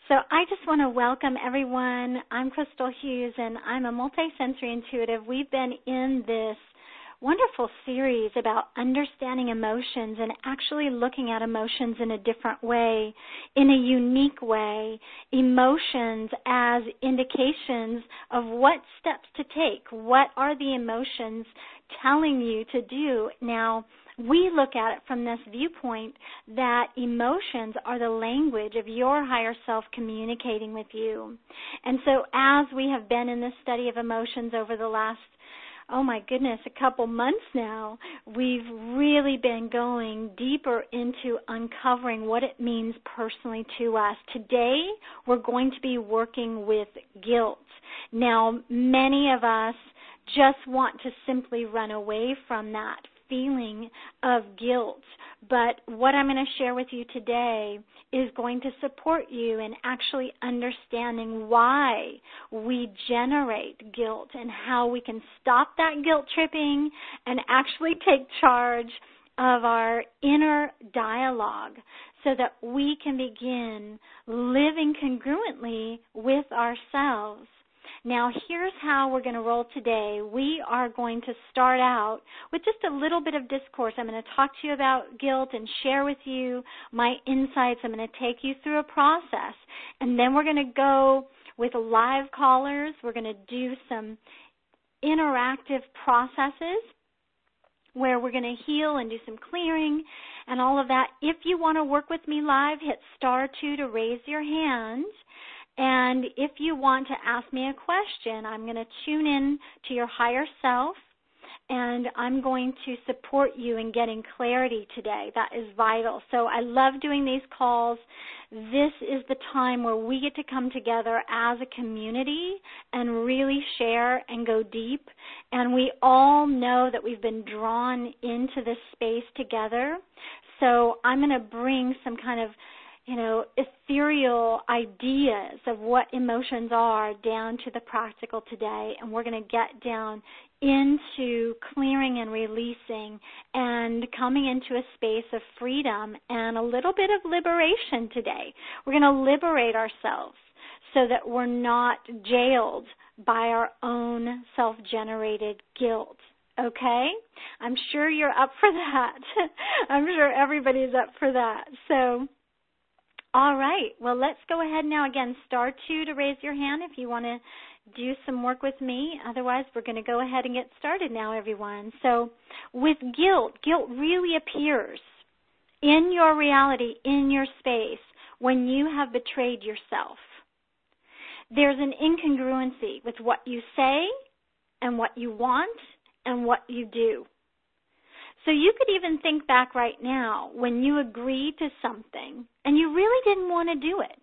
So I just want to welcome everyone. I'm Crystal Hughes, and I'm a multisensory intuitive. We've been in this wonderful series about understanding emotions and actually looking at emotions in a different way, in a unique way, emotions as indications of what steps to take. What are the emotions telling you to do? Now, we look at it from this viewpoint that emotions are the language of your higher self communicating with you. And so as we have been in this study of emotions over the last, a couple months now, we've really been going deeper into uncovering what it means personally to us. Today, we're going to be working with guilt. Now, many of us just want to simply run away from that feeling of guilt. But what I'm going to share with you today is going to support you in actually understanding why we generate guilt and how we can stop that guilt tripping and actually take charge of our inner dialogue so that we can begin living congruently with ourselves. Now, here's how we're going to roll today. We are going to start out with just a little bit of discourse. I'm going to talk to you about guilt and share with you my insights. I'm going to take you through a process. And then we're going to go with live callers. We're going to do some interactive processes where we're going to heal and do some clearing and all of that. If you want to work with me live, hit *2 to raise your hand. And if you want to ask me a question, I'm going to tune in to your higher self, and I'm going to support you in getting clarity today. That is vital. So I love doing these calls. This is the time where we get to come together as a community and really share and go deep. And we all know that we've been drawn into this space together. So I'm going to bring some kind of ethereal ideas of what emotions are down to the practical today, and we're going to get down into clearing and releasing and coming into a space of freedom and a little bit of liberation today. We're going to liberate ourselves so that we're not jailed by our own self-generated guilt. Okay? I'm sure you're up for that. I'm sure everybody's up for that. So, all right. Well, let's go ahead now. Again, *2 to raise your hand if you want to do some work with me. Otherwise, we're going to go ahead and get started now, everyone. So with guilt really appears in your reality, in your space, when you have betrayed yourself. There's an incongruency with what you say and what you want and what you do. So you could even think back right now when you agreed to something and you really didn't want to do it.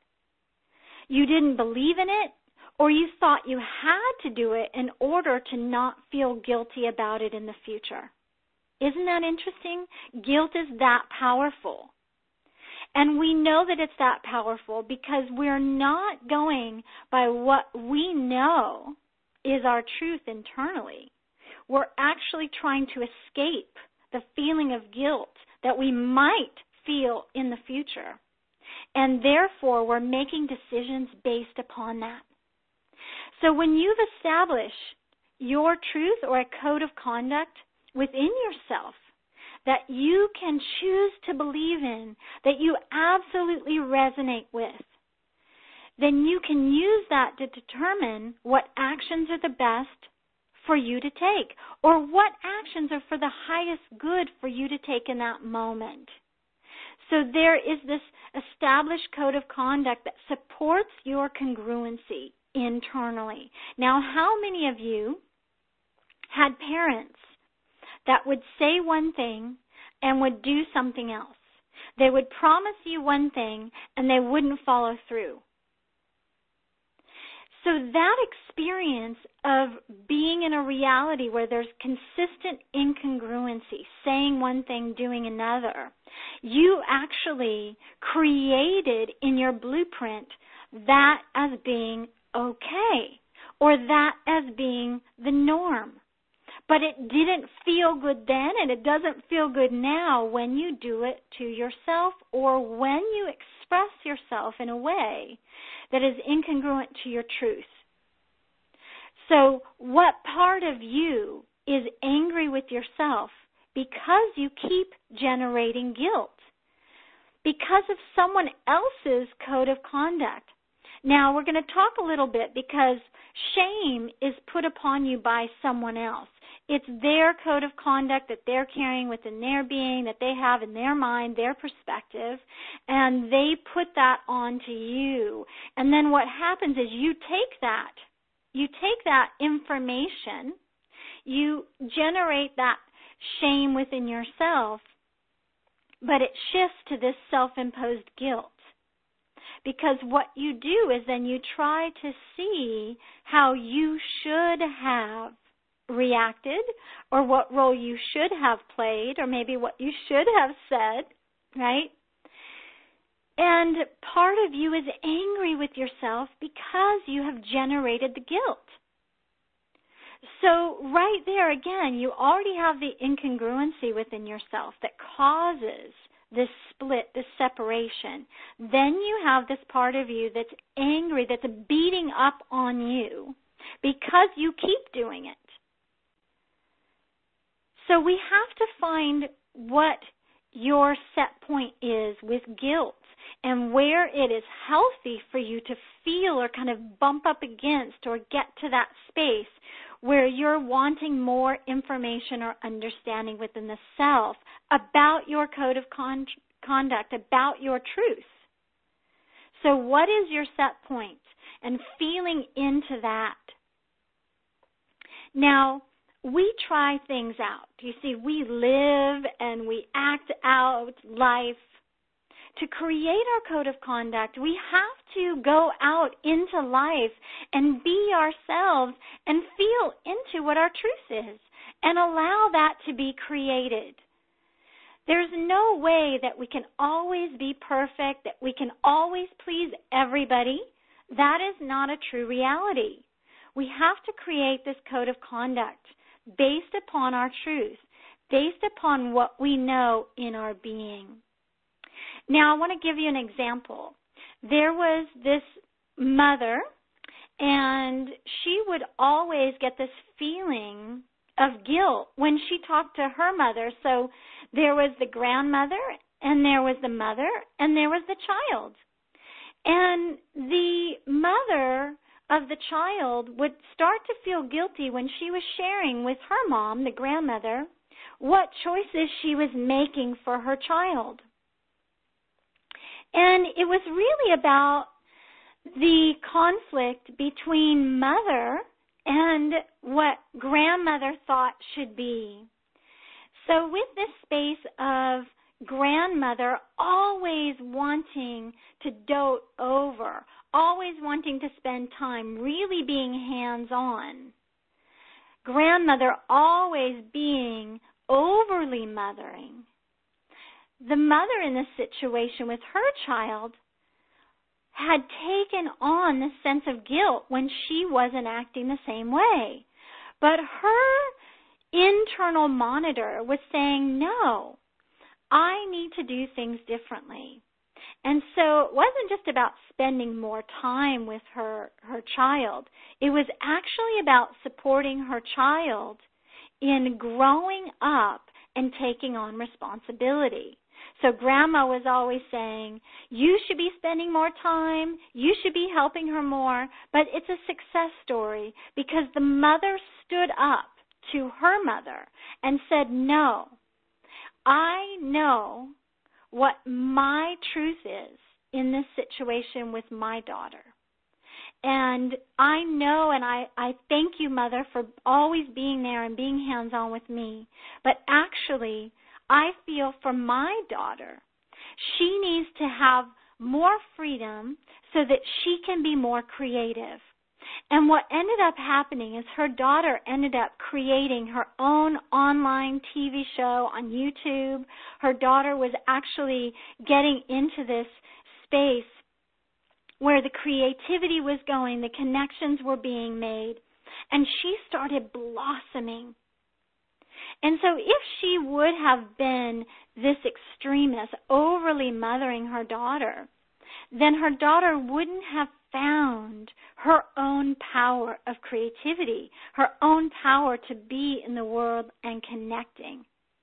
You didn't believe in it, or you thought you had to do it in order to not feel guilty about it in the future. Isn't that interesting? Guilt is that powerful. And we know that it's that powerful because we're not going by what we know is our truth internally. We're actually trying to escape the feeling of guilt that we might feel in the future. And therefore, we're making decisions based upon that. So when you've established your truth or a code of conduct within yourself that you can choose to believe in, that you absolutely resonate with, then you can use that to determine what actions are the best for you to take, or what actions are for the highest good for you to take in that moment. So there is this established code of conduct that supports your congruency internally. Now, how many of you had parents that would say one thing and would do something else? They would promise you one thing and they wouldn't follow through. So that experience of being in a reality where there's consistent incongruency, saying one thing, doing another, you actually created in your blueprint that as being okay, or that as being the norm. But it didn't feel good then, and it doesn't feel good now when you do it to yourself or when you express yourself in a way that is incongruent to your truth. So what part of you is angry with yourself because you keep generating guilt? Because of someone else's code of conduct. Now, we're going to talk a little bit because shame is put upon you by someone else. It's their code of conduct that they're carrying within their being, that they have in their mind, their perspective, and they put that onto you. And then what happens is you take that information, you generate that shame within yourself, but it shifts to this self-imposed guilt. Because what you do is then you try to see how you should have reacted, or what role you should have played, or maybe what you should have said, right? And part of you is angry with yourself because you have generated the guilt. So right there, again, you already have the incongruency within yourself that causes this split, this separation. Then you have this part of you that's angry, that's beating up on you because you keep doing it. So we have to find what your set point is with guilt and where it is healthy for you to feel or kind of bump up against or get to that space where you're wanting more information or understanding within the self about your code of conduct, about your truth. So what is your set point? And feeling into that. Now, we try things out. You see, we live and we act out life. To create our code of conduct, we have to go out into life and be ourselves and feel into what our truth is and allow that to be created. There's no way that we can always be perfect, that we can always please everybody. That is not a true reality. We have to create this code of conduct based upon our truth, based upon what we know in our being. Now, I want to give you an example. There was this mother, and she would always get this feeling of guilt when she talked to her mother. So there was the grandmother, and there was the mother, and there was the child. And the mother of the child would start to feel guilty when she was sharing with her mom, the grandmother, what choices she was making for her child. And it was really about the conflict between mother and what grandmother thought should be. So with this space of grandmother always wanting to dote over, always wanting to spend time, really being hands-on, grandmother always being overly mothering, the mother in this situation with her child had taken on the sense of guilt when she wasn't acting the same way. But her internal monitor was saying, no, I need to do things differently. And so it wasn't just about spending more time with her child. It was actually about supporting her child in growing up and taking on responsibility. So grandma was always saying, you should be spending more time, you should be helping her more, but it's a success story because the mother stood up to her mother and said, no, I know what my truth is in this situation with my daughter. And I know, and I thank you, Mother, for always being there and being hands-on with me. But actually, I feel for my daughter, she needs to have more freedom so that she can be more creative. And what ended up happening is her daughter ended up creating her own online TV show on YouTube. Her daughter was actually getting into this space where the creativity was going, the connections were being made, and she started blossoming. And so if she would have been this extremist, overly mothering her daughter, then her daughter wouldn't have found her own power of creativity, her own power to be in the world and connecting.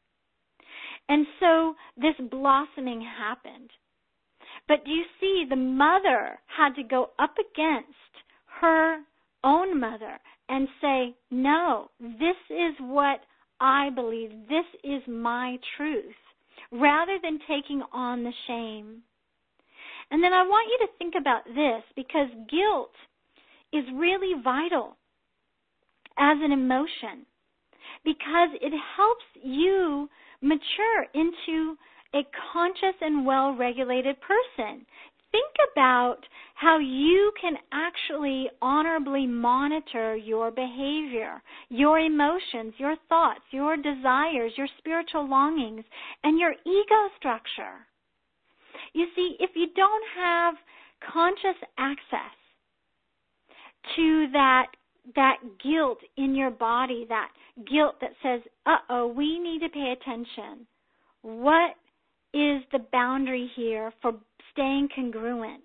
And so this blossoming happened. But do you see, the mother had to go up against her own mother and say, no, this is what I believe, this is my truth, rather than taking on the shame. And then I want you to think about this, because guilt is really vital as an emotion, because it helps you mature into a conscious and well-regulated person. Think about how you can actually honorably monitor your behavior, your emotions, your thoughts, your desires, your spiritual longings, and your ego structure. You see, if you don't have conscious access to that guilt in your body, that guilt that says, we need to pay attention. What is the boundary here for staying congruent?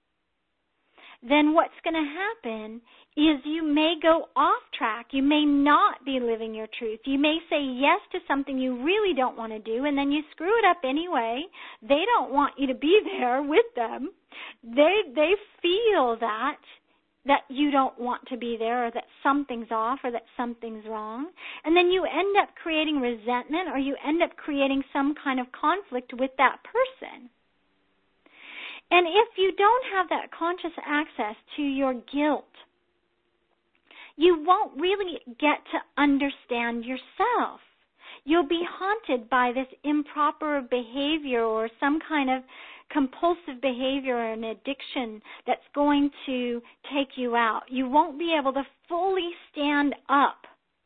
Then what's going to happen is you may go off track. You may not be living your truth. You may say yes to something you really don't want to do, and then you screw it up anyway. They don't want you to be there with them. They feel that you don't want to be there, or that something's off, or that something's wrong. And then you end up creating resentment, or you end up creating some kind of conflict with that person. And if you don't have that conscious access to your guilt, you won't really get to understand yourself. You'll be haunted by this improper behavior or some kind of compulsive behavior or an addiction that's going to take you out. You won't be able to fully stand up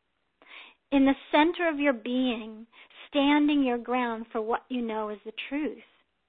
in the center of your being, standing your ground for what you know is the truth.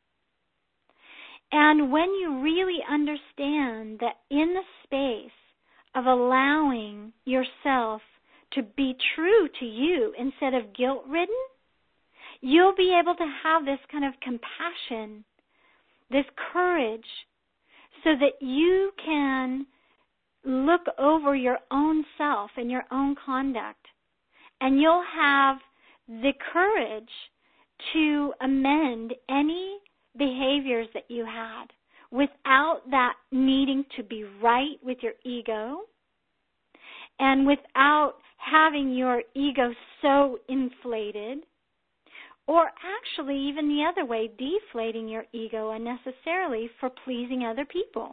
And when you really understand that in the space of allowing yourself to be true to you instead of guilt-ridden, you'll be able to have this kind of compassion, this courage, so that you can look over your own self and your own conduct, and you'll have the courage to amend any behaviors that you had without that needing to be right with your ego, and without having your ego so inflated, or actually even the other way, deflating your ego unnecessarily for pleasing other people.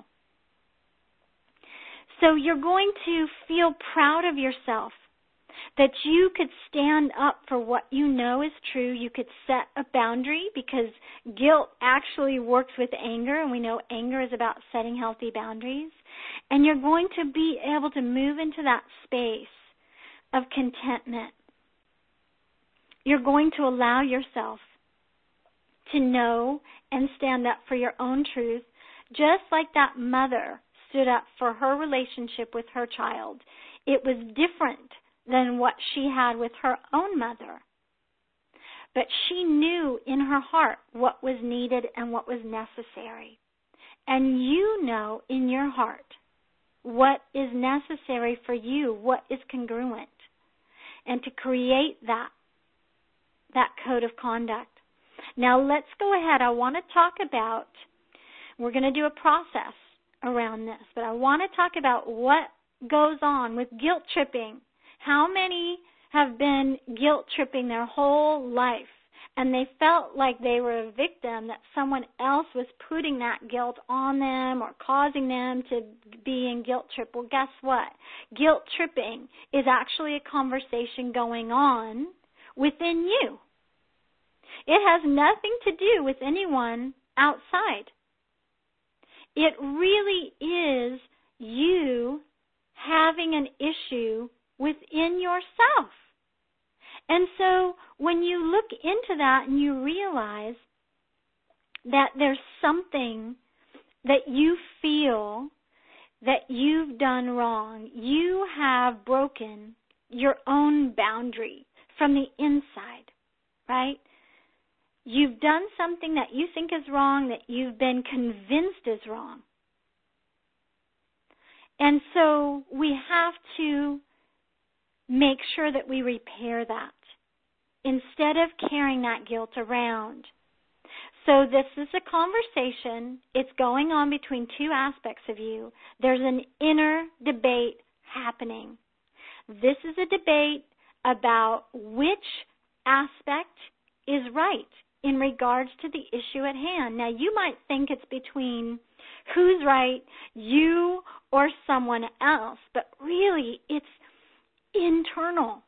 So you're going to feel proud of yourself, that you could stand up for what you know is true. You could set a boundary, because guilt actually works with anger, and we know anger is about setting healthy boundaries. And you're going to be able to move into that space of contentment. You're going to allow yourself to know and stand up for your own truth, just like that mother stood up for her relationship with her child. It was different than what she had with her own mother. But she knew in her heart what was needed and what was necessary. And you know in your heart what is necessary for you, what is congruent, and to create that code of conduct. Now let's go ahead. I want to talk about, we're going to do a process around this, but I want to talk about what goes on with guilt tripping. How many have been guilt tripping their whole life, and they felt like they were a victim, that someone else was putting that guilt on them or causing them to be in guilt trip? Well, guess what? Guilt tripping is actually a conversation going on within you. It has nothing to do with anyone outside. It really is you having an issue within yourself. And so when you look into that and you realize that there's something that you feel that you've done wrong, you have broken your own boundary from the inside, right? You've done something that you think is wrong, that you've been convinced is wrong. And so we have to make sure that we repair that instead of carrying that guilt around. So this is a conversation. It's going on between two aspects of you. There's an inner debate happening. This is a debate about which aspect is right in regards to the issue at hand. Now, you might think it's between who's right, you or someone else, but really it's internal.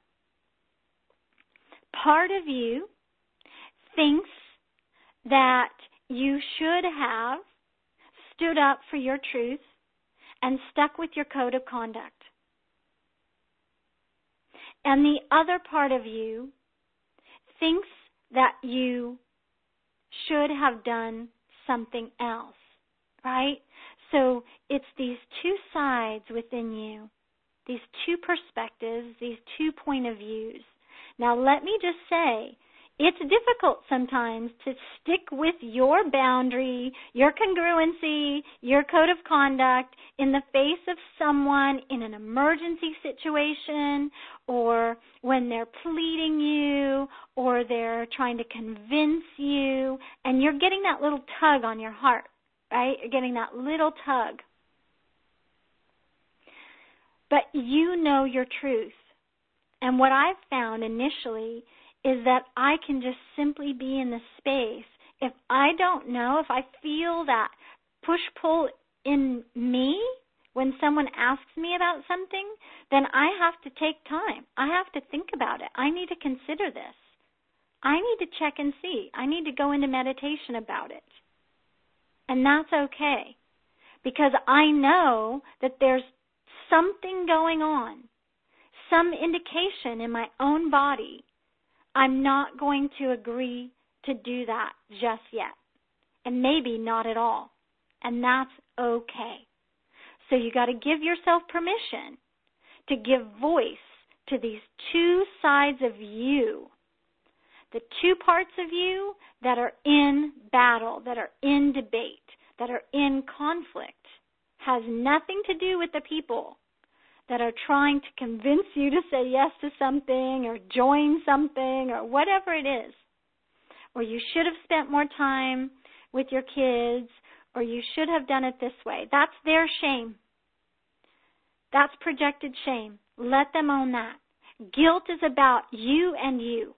Part of you thinks that you should have stood up for your truth and stuck with your code of conduct. And the other part of you thinks that you should have done something else, right? So it's these two sides within you, these two perspectives, these two point of views. Now let me just say, it's difficult sometimes to stick with your boundary, your congruency, your code of conduct in the face of someone in an emergency situation, or when they're pleading you, or they're trying to convince you, and you're getting that little tug on your heart, right? You're getting that little tug. But you know your truth. And what I've found initially is that I can just simply be in the space. If I don't know, if I feel that push-pull in me when someone asks me about something, then I have to take time. I have to think about it. I need to consider this. I need to check and see. I need to go into meditation about it. And that's okay, because I know that there's something going on, some indication in my own body. I'm not going to agree to do that just yet, and maybe not at all, and that's okay. So you got to give yourself permission to give voice to these two sides of you, the two parts of you that are in battle, that are in debate, that are in conflict. Has nothing to do with the people that are trying to convince you to say yes to something or join something or whatever it is. Or you should have spent more time with your kids, or you should have done it this way. That's their shame. That's projected shame. Let them own that. Guilt is about you and you.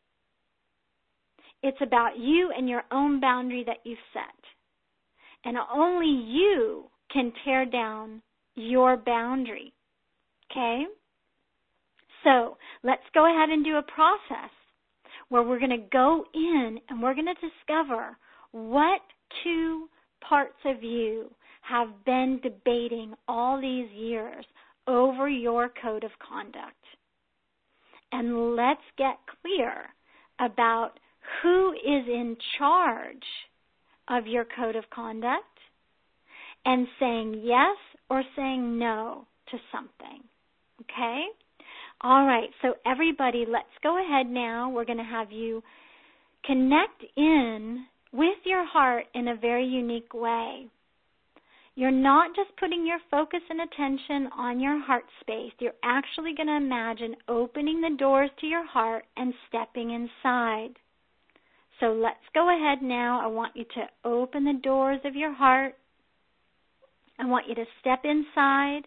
It's about you and your own boundary that you've set. And only you can tear down your boundary. Okay? So let's go ahead and do a process where we're going to go in and we're going to discover what two parts of you have been debating all these years over your code of conduct. And let's get clear about who is in charge of your code of conduct and saying yes or saying no to something. Okay? All right, so everybody, let's go ahead now. We're going to have you connect in with your heart in a very unique way. You're not just putting your focus and attention on your heart space. You're actually going to imagine opening the doors to your heart and stepping inside. So let's go ahead now. I want you to open the doors of your heart. I want you to step inside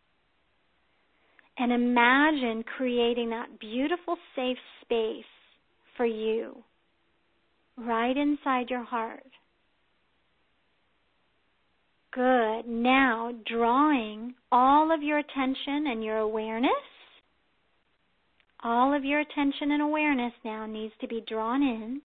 and imagine creating that beautiful safe space for you right inside your heart. Good. Now, drawing all of your attention and your awareness, all of your attention and awareness now needs to be drawn in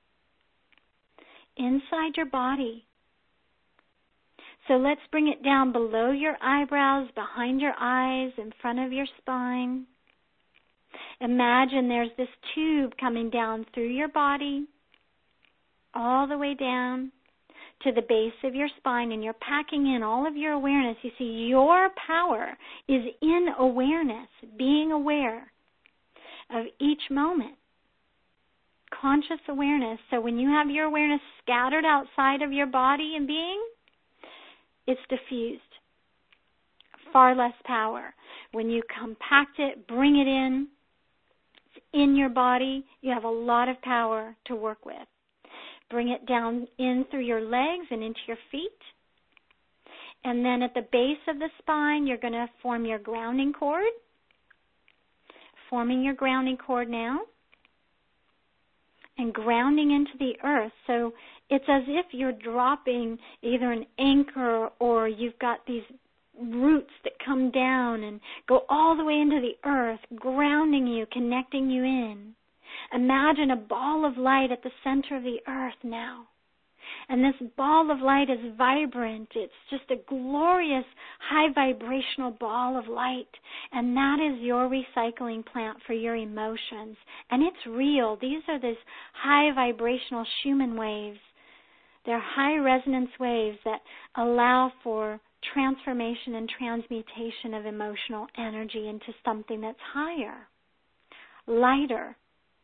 inside your body. So let's bring it down below your eyebrows, behind your eyes, in front of your spine. Imagine there's this tube coming down through your body, all the way down to the base of your spine, and you're packing in all of your awareness. You see, your power is in awareness, being aware of each moment. conscious awareness. So when you have your awareness scattered outside of your body and being, it's diffused. Far less power. When you compact it, bring it in your body, you have a lot of power to work with. Bring it down in through your legs and into your feet. And then at the base of the spine, you're going to form your grounding cord. Forming your grounding cord now. And grounding into the earth. So it's as if you're dropping either an anchor or you've got these roots that come down and go all the way into the earth, grounding you, connecting you in. Imagine a ball of light at the center of the earth now. And this ball of light is vibrant. It's just a glorious, high vibrational ball of light. And that is your recycling plant for your emotions. And it's real. These are these high vibrational Schumann waves. They're high resonance waves that allow for transformation and transmutation of emotional energy into something that's higher, lighter.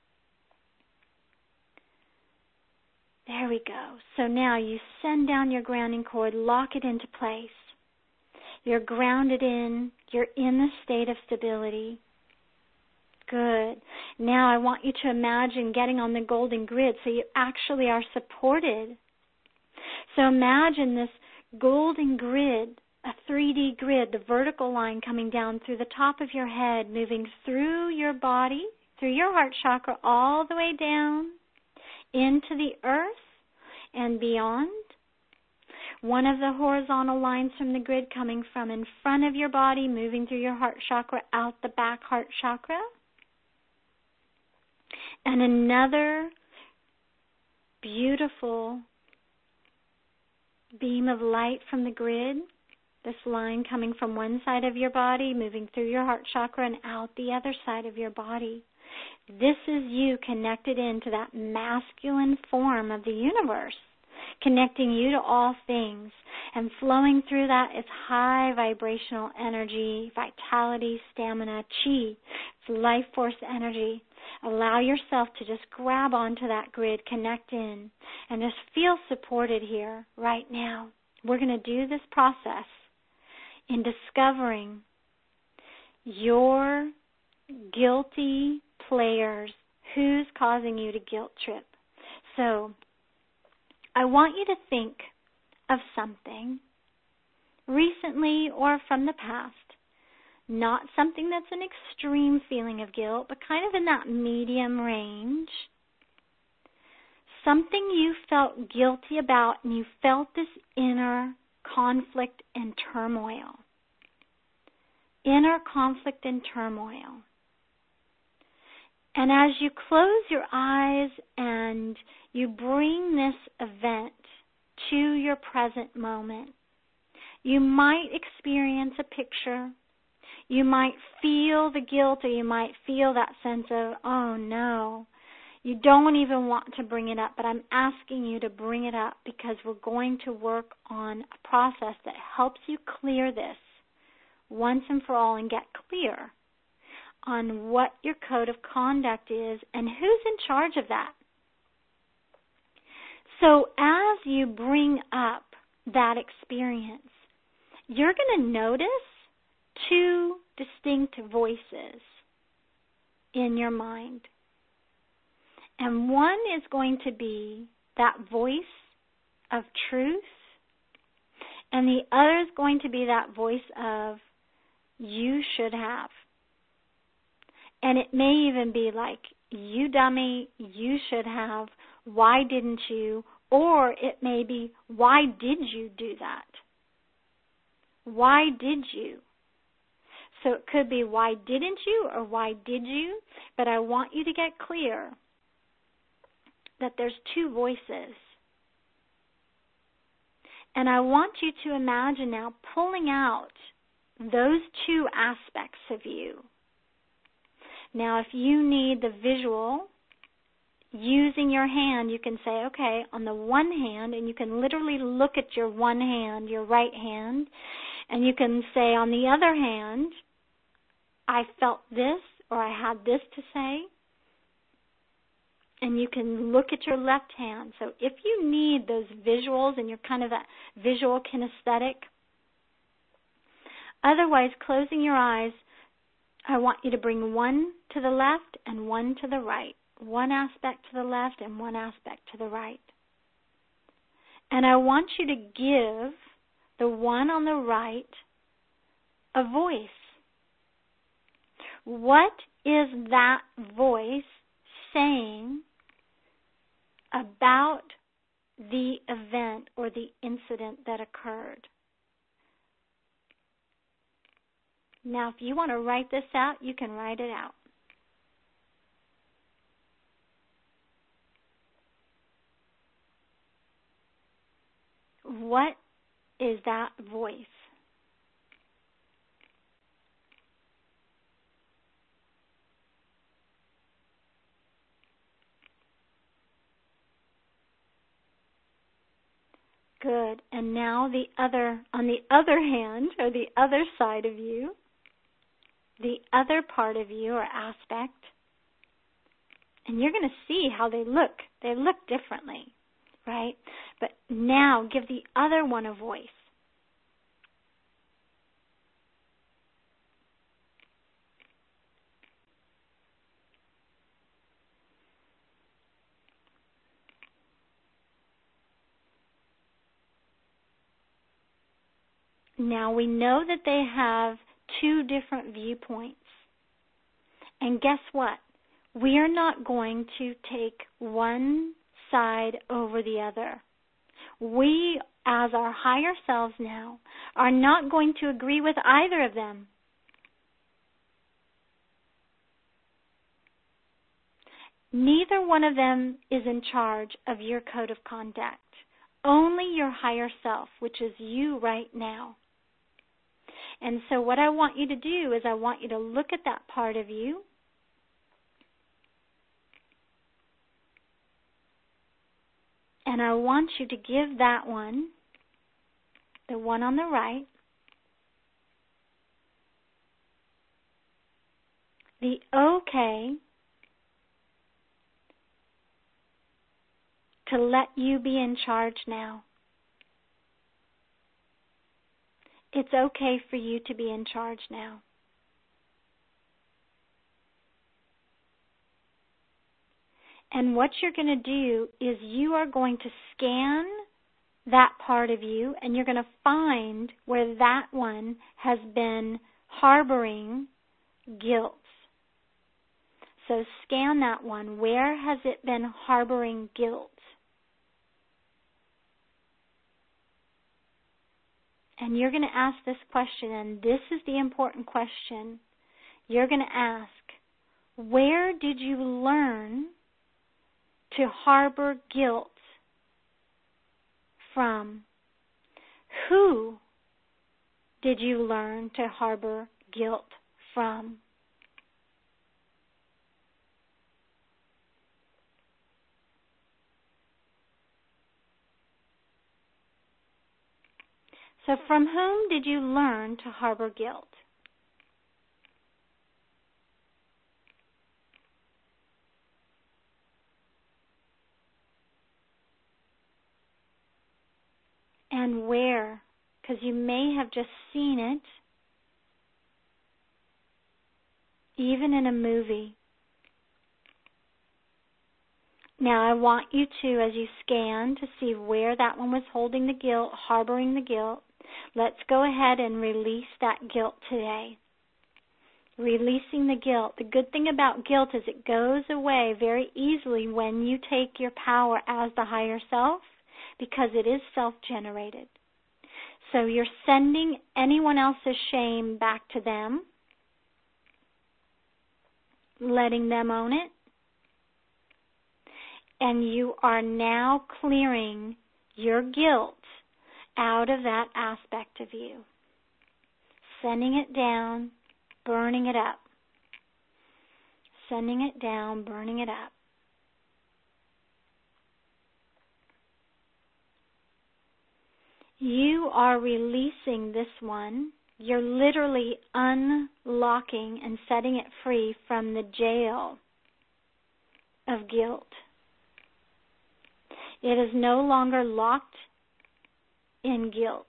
There we go. So now you send down your grounding cord, lock it into place. You're grounded in, you're in the state of stability. Good. Now I want you to imagine getting on the golden grid so you actually are supported. So imagine this golden grid, a 3D grid, the vertical line coming down through the top of your head, moving through your body, through your heart chakra, all the way down into the earth and beyond. One of the horizontal lines from the grid coming from in front of your body, moving through your heart chakra, out the back heart chakra. And another beautiful beam of light from the grid, this line coming from one side of your body, moving through your heart chakra and out the other side of your body. This is you connected into that masculine form of the universe, connecting you to all things. And flowing through that is high vibrational energy, vitality, stamina, chi. It's life force energy. Allow yourself to just grab onto that grid, connect in, and just feel supported here right now. We're going to do this process in discovering your guilty players, who's causing you to guilt trip. So I want you to think of something recently or from the past, not something that's an extreme feeling of guilt, but kind of in that medium range, something you felt guilty about and you felt this inner conflict and turmoil. Inner conflict and turmoil. And as you close your eyes and you bring this event to your present moment, you might experience a picture. You might feel the guilt, or you might feel that sense of, oh no, you don't even want to bring it up, but I'm asking you to bring it up because we're going to work on a process that helps you clear this once and for all and get clear on what your code of conduct is and who's in charge of that. So as you bring up that experience, you're going to notice two distinct voices in your mind. And one is going to be that voice of truth, and the other is going to be that voice of you should have. And it may even be like, you dummy, you should have, why didn't you? Or it may be, why did you do that? Why did you? So it could be, why didn't you, or why did you? But I want you to get clear that there's two voices. And I want you to imagine now pulling out those two aspects of you. Now, if you need the visual, using your hand, you can say, okay, on the one hand, and you can literally look at your one hand, your right hand, and you can say, on the other hand, I felt this, or I had this to say. And you can look at your left hand. So if you need those visuals and you're kind of a visual kinesthetic, otherwise closing your eyes, I want you to bring one to the left and one to the right. One aspect to the left and one aspect to the right. And I want you to give the one on the right a voice. What is that voice saying about the event or the incident that occurred? Now, if you want to write this out, you can write it out. What is that voice? Good. And now on the other hand, or the other side of you, the other part of you or aspect, and you're going to see how they look. They look differently, right? But now give the other one a voice. Now we know that they have two different viewpoints. And guess what? We are not going to take one side over the other. We, as our higher selves now, are not going to agree with either of them. Neither one of them is in charge of your code of conduct. Only your higher self, which is you right now. And so what I want you to do is I want you to look at that part of you. And I want you to give that one, the one on the right, the okay to let you be in charge now. It's okay for you to be in charge now. And what you're going to do is you are going to scan that part of you, and you're going to find where that one has been harboring guilt. So scan that one. Where has it been harboring guilt? And you're going to ask this question, and this is the important question. You're going to ask, where did you learn to harbor guilt from? Who did you learn to harbor guilt from? So from whom did you learn to harbor guilt? And where? Because you may have just seen it, even in a movie. Now I want you to, as you scan, to see where that one was holding the guilt, harboring the guilt. Let's go ahead and release that guilt today. Releasing the guilt. The good thing about guilt is it goes away very easily when you take your power as the higher self, because it is self-generated. So you're sending anyone else's shame back to them, letting them own it, and you are now clearing your guilt out of that aspect of you, sending it down, burning it up, sending it down, burning it up. You are releasing this one. You're literally unlocking and setting it free from the jail of guilt It is no longer locked in guilt.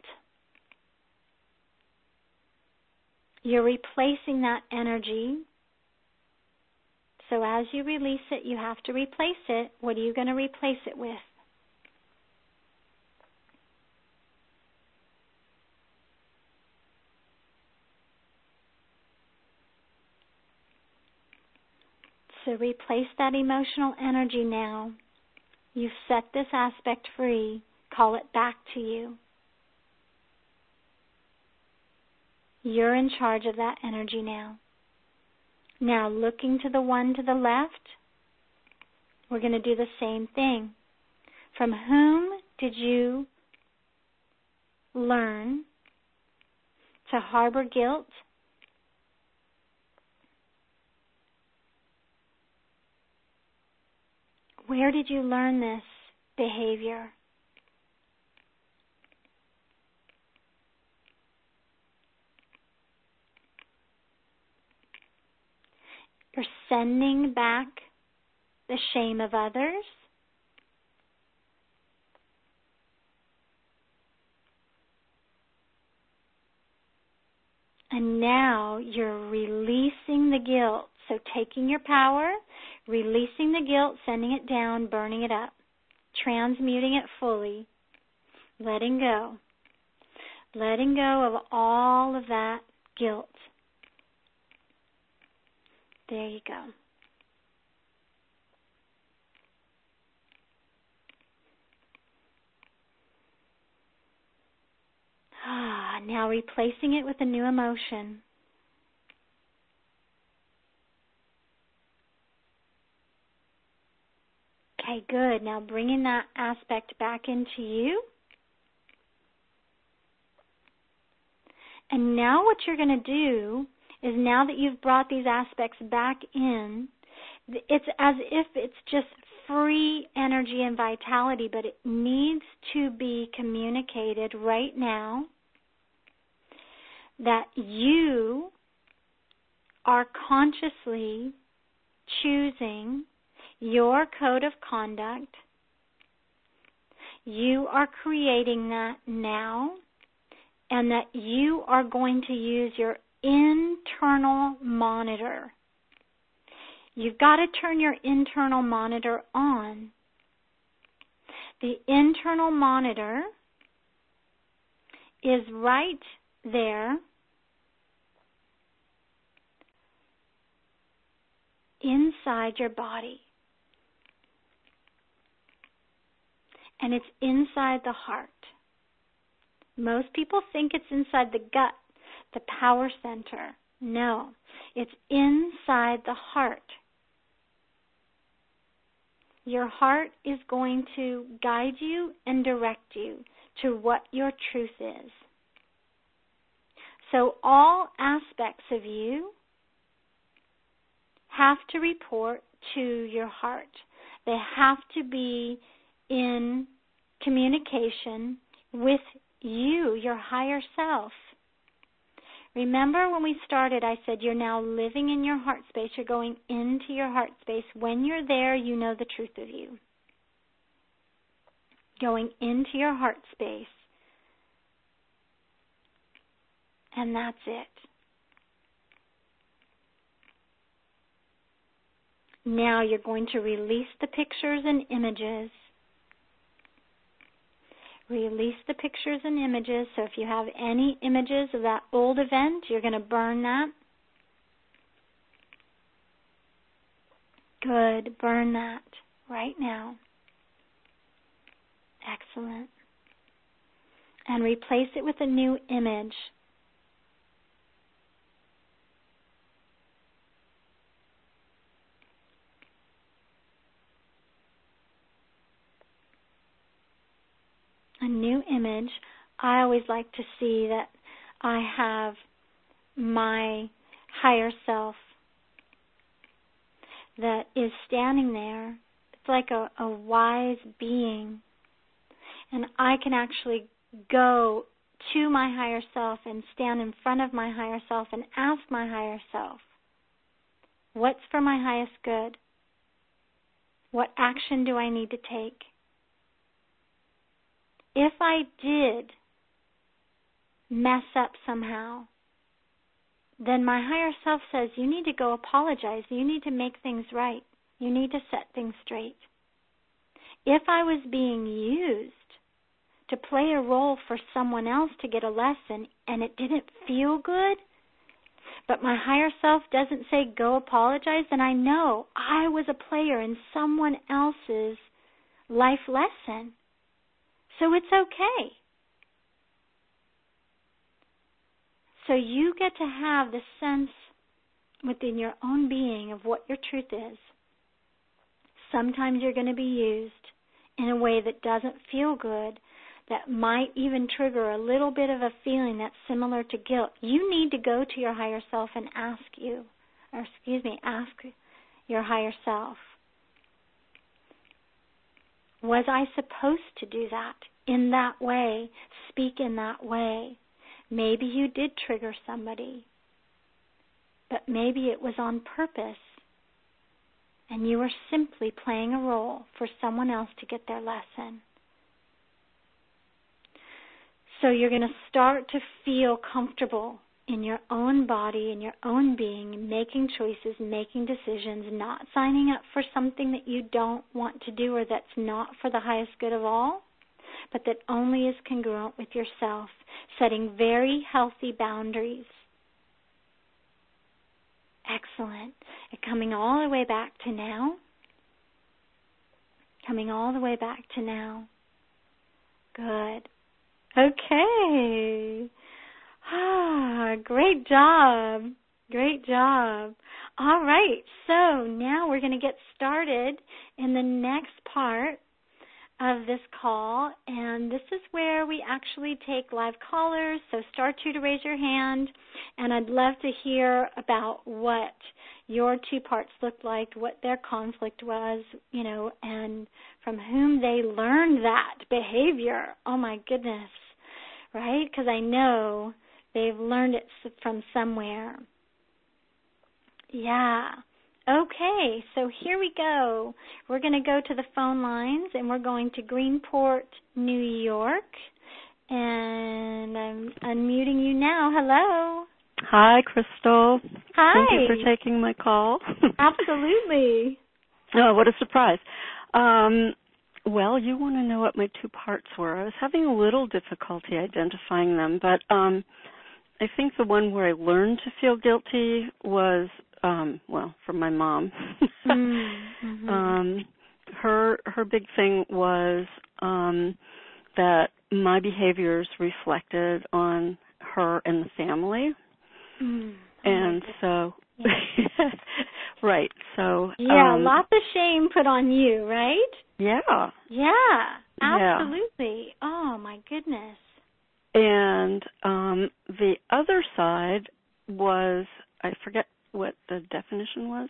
You're replacing that energy. So as you release it, you have to replace it. What are you going to replace it with? So replace that emotional energy now. You've set this aspect free. Call it back to you. You're in charge of that energy now. Now, looking to the one to the left, we're going to do the same thing. From whom did you learn to harbor guilt? Where did you learn this behavior? You're sending back the shame of others. And now you're releasing the guilt. So taking your power, releasing the guilt, sending it down, burning it up, transmuting it fully, letting go. Letting go of all of that guilt. There you go. Now replacing it with a new emotion. Okay, good. Now bringing that aspect back into you. And now what you're going to do is, now that you've brought these aspects back in, it's as if it's just free energy and vitality, but it needs to be communicated right now that you are consciously choosing your code of conduct. You are creating that now, and that you are going to use your internal monitor. You've got to turn your internal monitor on. The internal monitor is right there inside your body. And it's inside the heart. Most people think it's inside the gut, the power center. No, it's inside the heart. Your heart is going to guide you and direct you to what your truth is. So all aspects of you have to report to your heart. They have to be in communication with you, your higher self. Remember when we started, I said you're now living in your heart space. You're going into your heart space. When you're there, you know the truth of you. Going into your heart space. And that's it. Now you're going to release the pictures and images. Release the pictures and images. So if you have any images of that old event, you're going to burn that. Good. Burn that right now. Excellent. And replace it with a new image. A new image. I always like to see that I have my higher self that is standing there. It's like a wise being. And I can actually go to my higher self and stand in front of my higher self and ask my higher self, what's for my highest good? What action do I need to take? if I did mess up somehow, then my higher self says, you need to go apologize. You need to make things right. You need to set things straight. If I was being used to play a role for someone else to get a lesson and it didn't feel good, but my higher self doesn't say go apologize, then I know I was a player in someone else's life lesson. So it's okay. So you get to have the sense within your own being of what your truth is. Sometimes you're going to be used in a way that doesn't feel good, that might even trigger a little bit of a feeling that's similar to guilt. You need to go to your higher self and ask your higher self, was I supposed to do that in that way, speak in that way? Maybe you did trigger somebody, but maybe it was on purpose, and you were simply playing a role for someone else to get their lesson. So you're going to start to feel comfortable in your own body, in your own being, making choices, making decisions, not signing up for something that you don't want to do or that's not for the highest good of all, but that only is congruent with yourself, setting very healthy boundaries. Excellent. And coming all the way back to now. Coming all the way back to now. Good. Okay. Great job. Great job. All right. So now we're going to get started in the next part of this call, and this is where we actually take live callers, so star 2 to raise your hand, and I'd love to hear about what your 2 parts looked like, what their conflict was, and from whom they learned that behavior. Oh my goodness, right? Because I know they've learned it from somewhere. Yeah. Okay, so here we go. We're going to go to the phone lines, and we're going to Greenport, New York. And I'm unmuting you now. Hello. Hi, Crystal. Hi. Thank you for taking my call. Absolutely. Oh, what a surprise. Well, you want to know what my 2 parts were. I was having a little difficulty identifying them, but I think the one where I learned to feel guilty was from my mom. Mm-hmm. Her big thing was that my behaviors reflected on her and the family. And so, right, so. Yeah, lots of shame put on you, right? Yeah. Yeah, absolutely. Yeah. Oh, my goodness. And the other side was, I forget what the definition was.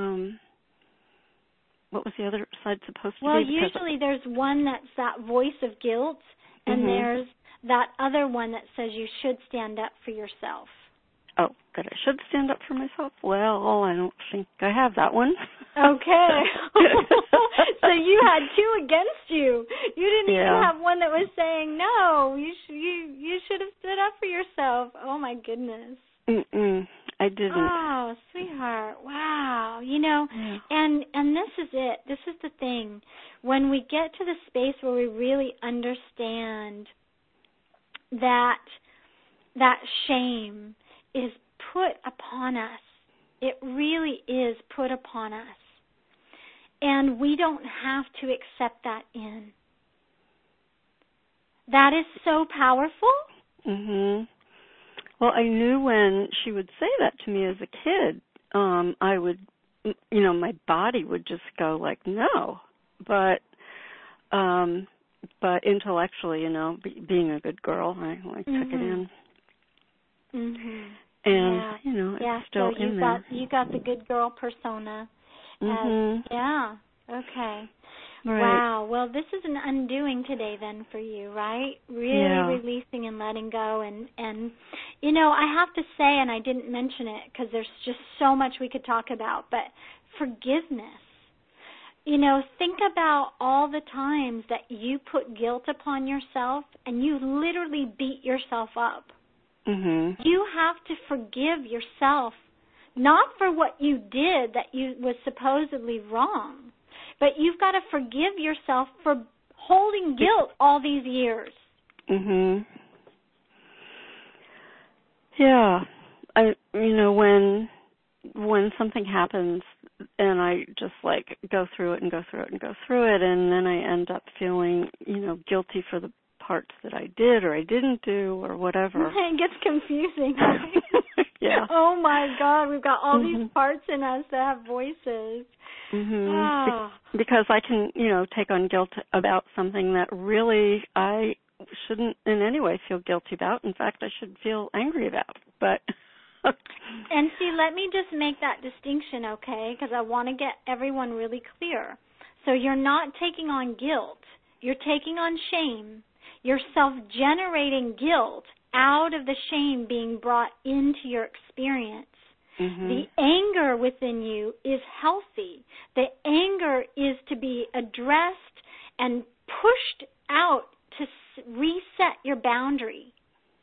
What was the other side supposed to be? Well, usually there's one that's that voice of guilt, and there's that other one that says you should stand up for yourself. Oh, that I should stand up for myself? Well, I don't think I have that one. Okay. So you had 2 against you. You didn't even have one that was saying, no, you should have stood up for yourself. Oh, my goodness. I didn't. Oh, sweetheart. Wow. And this is it. This is the thing. When we get to the space where we really understand that shame is put upon us, it really is put upon us. And we don't have to accept that in. That is so powerful. Well, I knew when she would say that to me as a kid, I would, my body would just go like, no. But intellectually, being a good girl, I took it in. And, it's still so in there. You got the good girl persona. Yeah, okay. Right. Wow, well, this is an undoing today then for you, right? Really releasing and letting go. And I have to say, and I didn't mention it because there's just so much we could talk about, but forgiveness. think about all the times that you put guilt upon yourself and you literally beat yourself up. Mhm. You have to forgive yourself, not for what you did that was supposedly wrong, but you've got to forgive yourself for holding guilt all these years. Mhm. Yeah. When something happens and I just like go through it and go through it and go through it, and then I end up feeling, guilty for the parts that I did or I didn't do or whatever. It gets confusing, right? Yeah. Oh my God, we've got all these parts in us that have voices. Mhm. Because I can, take on guilt about something that really I shouldn't in any way feel guilty about. In fact, I should feel angry about. But and see, let me just make that distinction, okay? Because I want to get everyone really clear. So you're not taking on guilt. You're taking on shame. You're self-generating guilt out of the shame being brought into your experience. Mm-hmm. The anger within you is healthy. The anger is to be addressed and pushed out to reset your boundary.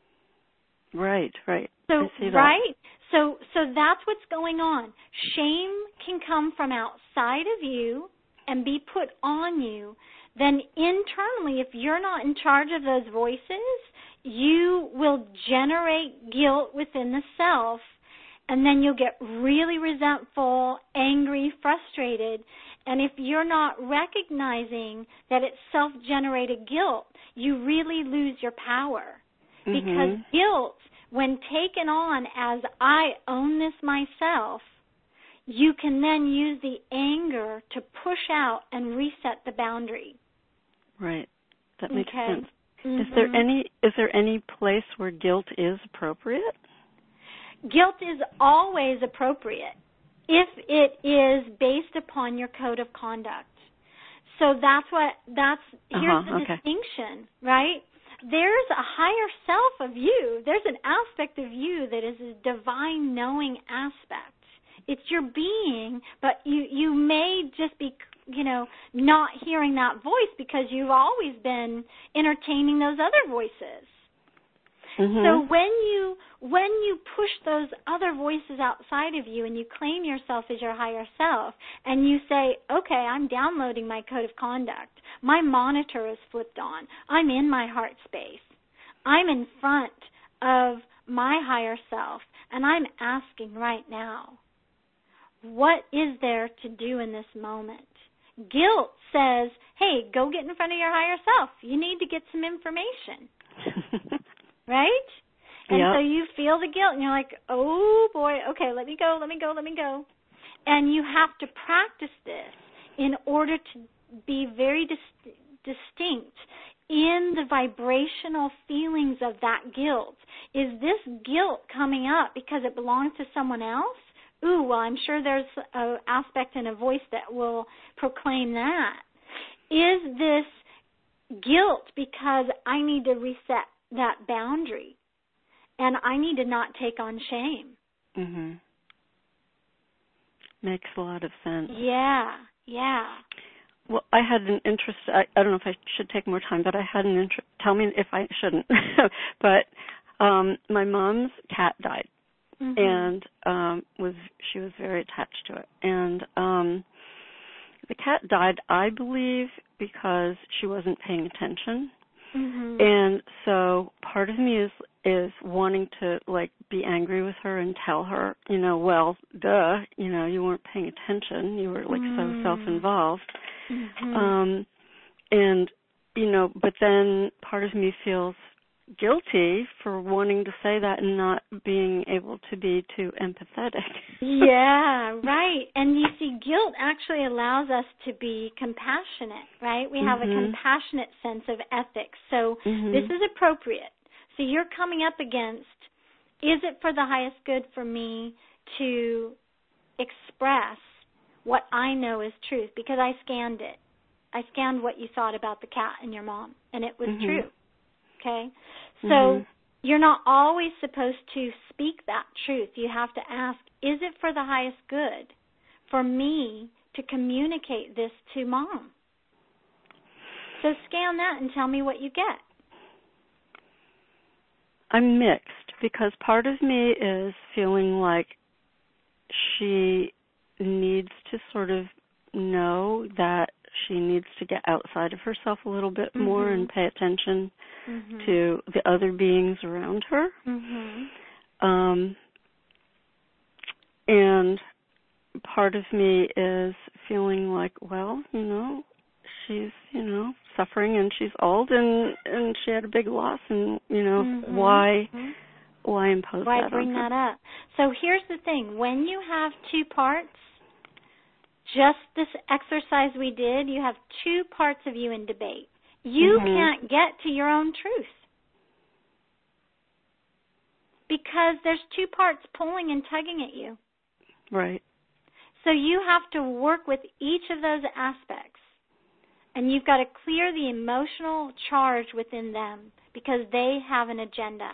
Right. So, I see that. right? So that's what's going on. Shame can come from outside of you and be put on you. Then internally, if you're not in charge of those voices, you will generate guilt within the self, and then you'll get really resentful, angry, frustrated. And if you're not recognizing that it's self-generated guilt, you really lose your power. Because guilt, when taken on as I own this myself, you can then use the anger to push out and reset the boundary. Right. That makes sense. Mm-hmm. Is there any place where guilt is appropriate? Guilt is always appropriate if it is based upon your code of conduct. So here's the distinction, right? There's a higher self of you. There's an aspect of you that is a divine knowing aspect. It's your being, but you may just be, not hearing that voice because you've always been entertaining those other voices. Mm-hmm. So when you push those other voices outside of you and you claim yourself as your higher self and you say, okay, I'm downloading my code of conduct. My monitor is flipped on. I'm in my heart space. I'm in front of my higher self, and I'm asking right now, what is there to do in this moment? Guilt says, hey, go get in front of your higher self. You need to get some information. Right? And so you feel the guilt, and you're like, oh, boy, okay, let me go. And you have to practice this in order to be very distinct in the vibrational feelings of that guilt. Is this guilt coming up because it belongs to someone else? Ooh, well, I'm sure there's an aspect and a voice that will proclaim that. Is this guilt because I need to reset that boundary and I need to not take on shame? Mm-hmm. Makes a lot of sense. Yeah. Well, I had an interest, I don't know if I should take more time, but I had an interest, tell me if I shouldn't, but my mom's cat died. And she was very attached to it. And the cat died, I believe, because she wasn't paying attention. And so part of me is wanting to be angry with her and tell her, well, duh, you weren't paying attention. You were so self-involved. And but then part of me feels guilty for wanting to say that and not being able to be too empathetic. Yeah, right. And you see, guilt actually allows us to be compassionate, right? We have a compassionate sense of ethics. So this is appropriate. So you're coming up against, is it for the highest good for me to express what I know is truth? Because I scanned it. I scanned what you thought about the cat and your mom, and it was true. Okay? So you're not always supposed to speak that truth. You have to ask, is it for the highest good for me to communicate this to Mom. So scan that and tell me what you get. I'm mixed because part of me is feeling like she needs to sort of know that she needs to get outside of herself a little bit more and pay attention to the other beings around her. And part of me is feeling like, well, she's, suffering and she's old and she had a big loss and, why impose why that on her? Why bring that up? So here's the thing. When you have two parts, just this exercise we did, you have two parts of you in debate. You can't get to your own truth because there's two parts pulling and tugging at you. Right. So you have to work with each of those aspects. And you've got to clear the emotional charge within them because they have an agenda.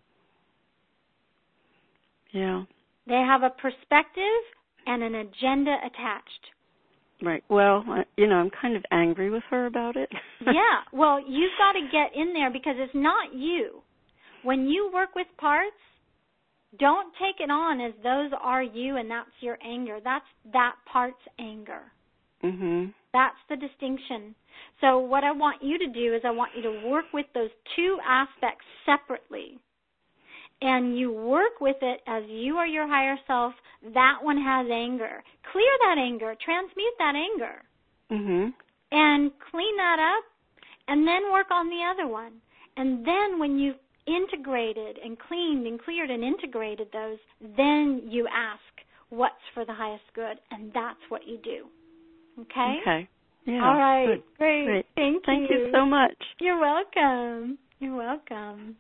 Yeah. They have a perspective and an agenda attached. Right. Well, I'm kind of angry with her about it. Yeah. Well, you've got to get in there because it's not you. When you work with parts, don't take it on as those are you and that's your anger. That's that part's anger. That's the distinction. So what I want you to do is I want you to work with those two aspects separately. And you work with it as you are your higher self. That one has anger. Clear that anger. Transmute that anger. And clean that up. And then work on the other one. And then when you've integrated and cleaned and cleared and integrated those, then you ask what's for the highest good. And that's what you do. Okay? Okay. Yeah. All right. Good. Great. Thank you. Thank you so much. You're welcome. You're welcome.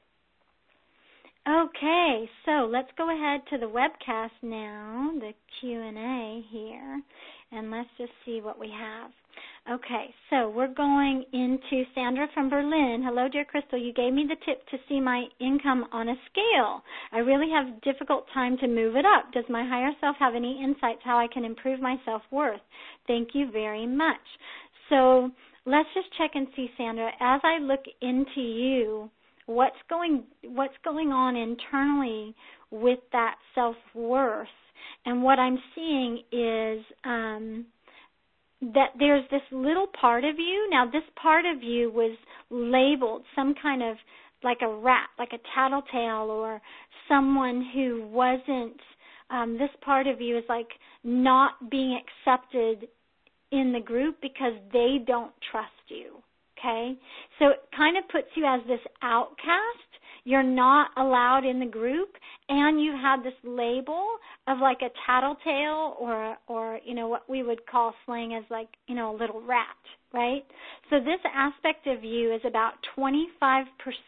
Okay, so let's go ahead to the webcast now, the Q&A here, and let's just see what we have. Okay, so we're going into Sandra from Berlin. Hello, dear Crystal. You gave me the tip to see my income on a scale. I really have a difficult time to move it up. Does my higher self have any insights how I can improve my self-worth? Thank you very much. So let's just check and see, Sandra. As I look into you, what's going on internally with that self-worth, and what I'm seeing is that there's this little part of you. Now, this part of you was labeled some kind of like a rat, like a tattletale, or someone who wasn't, this part of you is like not being accepted in the group because they don't trust you. Okay, so it kind of puts you as this outcast. You're not allowed in the group, and you have this label of like a tattletale or what we would call slang as like, a little rat, right? So this aspect of you is about 25%,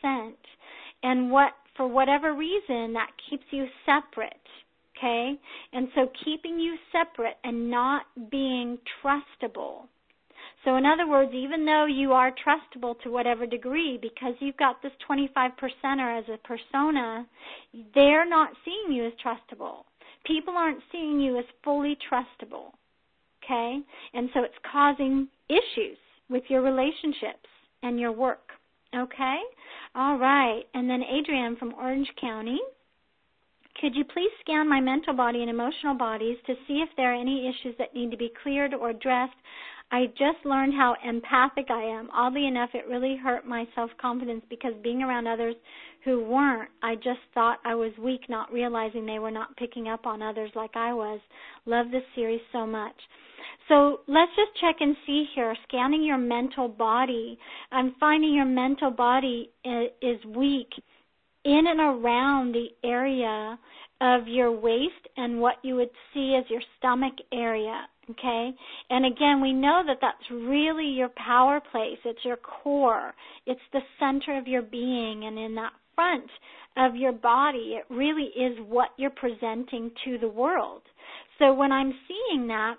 and for whatever reason, that keeps you separate, okay? And so keeping you separate and not being trustable. So in other words, even though you are trustable to whatever degree, because you've got this 25%er as a persona, they're not seeing you as trustable. People aren't seeing you as fully trustable, okay? And so it's causing issues with your relationships and your work, okay? All right. And then Adrienne from Orange County. Could you please scan my mental body and emotional bodies to see if there are any issues that need to be cleared or addressed? I just learned how empathic I am. Oddly enough, it really hurt my self-confidence because being around others who weren't, I just thought I was weak, not realizing they were not picking up on others like I was. Love this series so much. So let's just check and see here, scanning your mental body. I'm finding your mental body is weak in and around the area of your waist and what you would see as your stomach area. Okay, and again, we know that that's really your power place. It's your core. It's the center of your being, and in that front of your body, it really is what you're presenting to the world. So when I'm seeing that,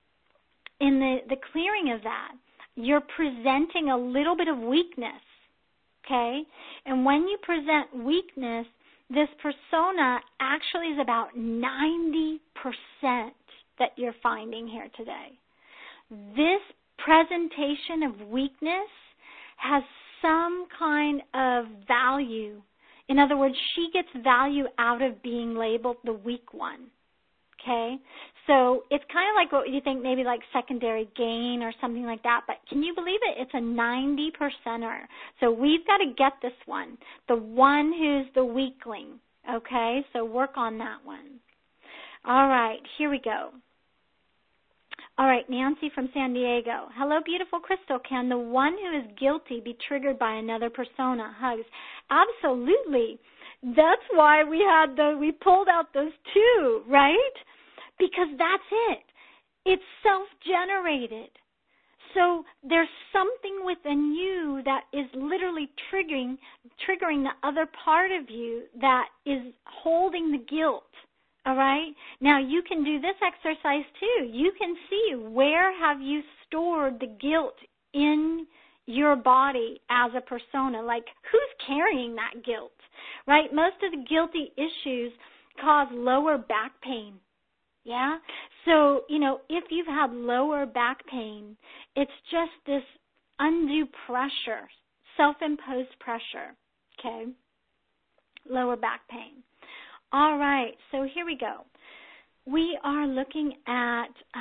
in the clearing of that, you're presenting a little bit of weakness, okay? And when you present weakness, this persona actually is about 90% that you're finding here today. This presentation of weakness has some kind of value. In other words, she gets value out of being labeled the weak one. Okay? So it's kind of like what you think, maybe like secondary gain or something like that. But can you believe it? It's a 90%er. So we've got to get this one, the one who's the weakling. Okay? So work on that one. All right, here we go. All right, Nancy from San Diego. Hello, beautiful Crystal. Can the one who is guilty be triggered by another persona? Hugs. Absolutely. That's why we pulled out those two, right? Because that's it. It's self-generated. So there's something within you that is literally triggering the other part of you that is holding the guilt. All right? Now, you can do this exercise, too. You can see where have you stored the guilt in your body as a persona. Like, who's carrying that guilt, right? Most of the guilty issues cause lower back pain, yeah? So, if you've had lower back pain, it's just this undue pressure, self-imposed pressure, okay? Lower back pain. All right, so here we go. We are looking at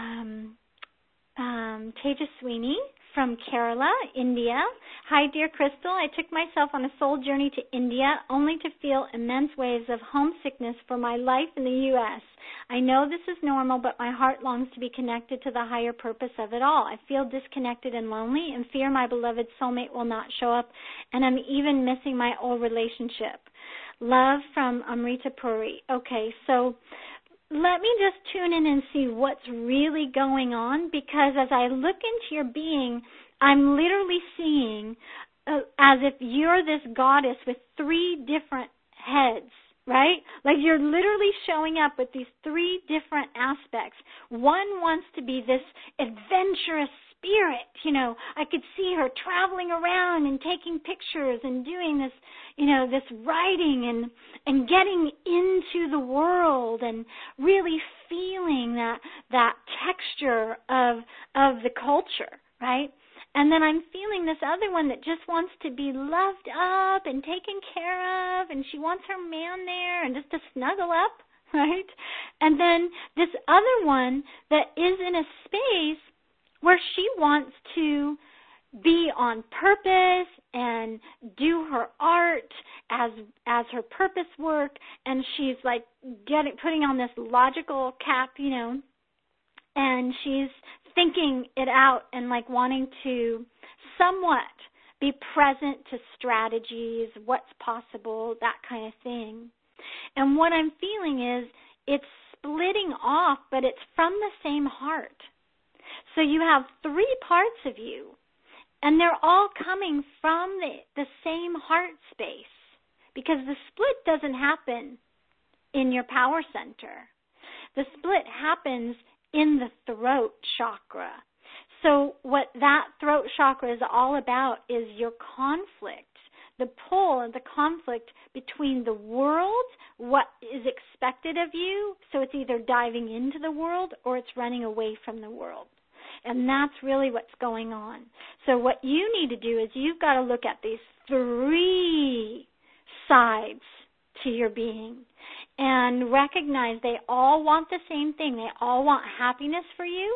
Tejaswini from Kerala, India. Hi, dear Crystal. I took myself on a soul journey to India only to feel immense waves of homesickness for my life in the U.S. I know this is normal, but my heart longs to be connected to the higher purpose of it all. I feel disconnected and lonely and fear my beloved soulmate will not show up, and I'm even missing my old relationship. Love from Amrita Puri. Okay, so let me just tune in and see what's really going on, because as I look into your being, I'm literally seeing as if you're this goddess with three different heads, right? Like you're literally showing up with these three different aspects. One wants to be this adventurous spirit, I could see her traveling around and taking pictures and doing this, this writing and getting into the world and really feeling that texture of the culture, right? And then I'm feeling this other one that just wants to be loved up and taken care of, and she wants her man there and just to snuggle up, right? And then this other one that is in a space where she wants to be on purpose and do her art as her purpose work, and she's like putting on this logical cap, and she's thinking it out and like wanting to somewhat be present to strategies, what's possible, that kind of thing. And what I'm feeling is it's splitting off, but it's from the same heart. So you have three parts of you, and they're all coming from the same heart space, because the split doesn't happen in your power center. The split happens in the throat chakra. So what that throat chakra is all about is your conflict, the pull and the conflict between the world, what is expected of you, so it's either diving into the world or it's running away from the world. And that's really what's going on. So what you need to do is you've got to look at these three sides to your being and recognize they all want the same thing. They all want happiness for you,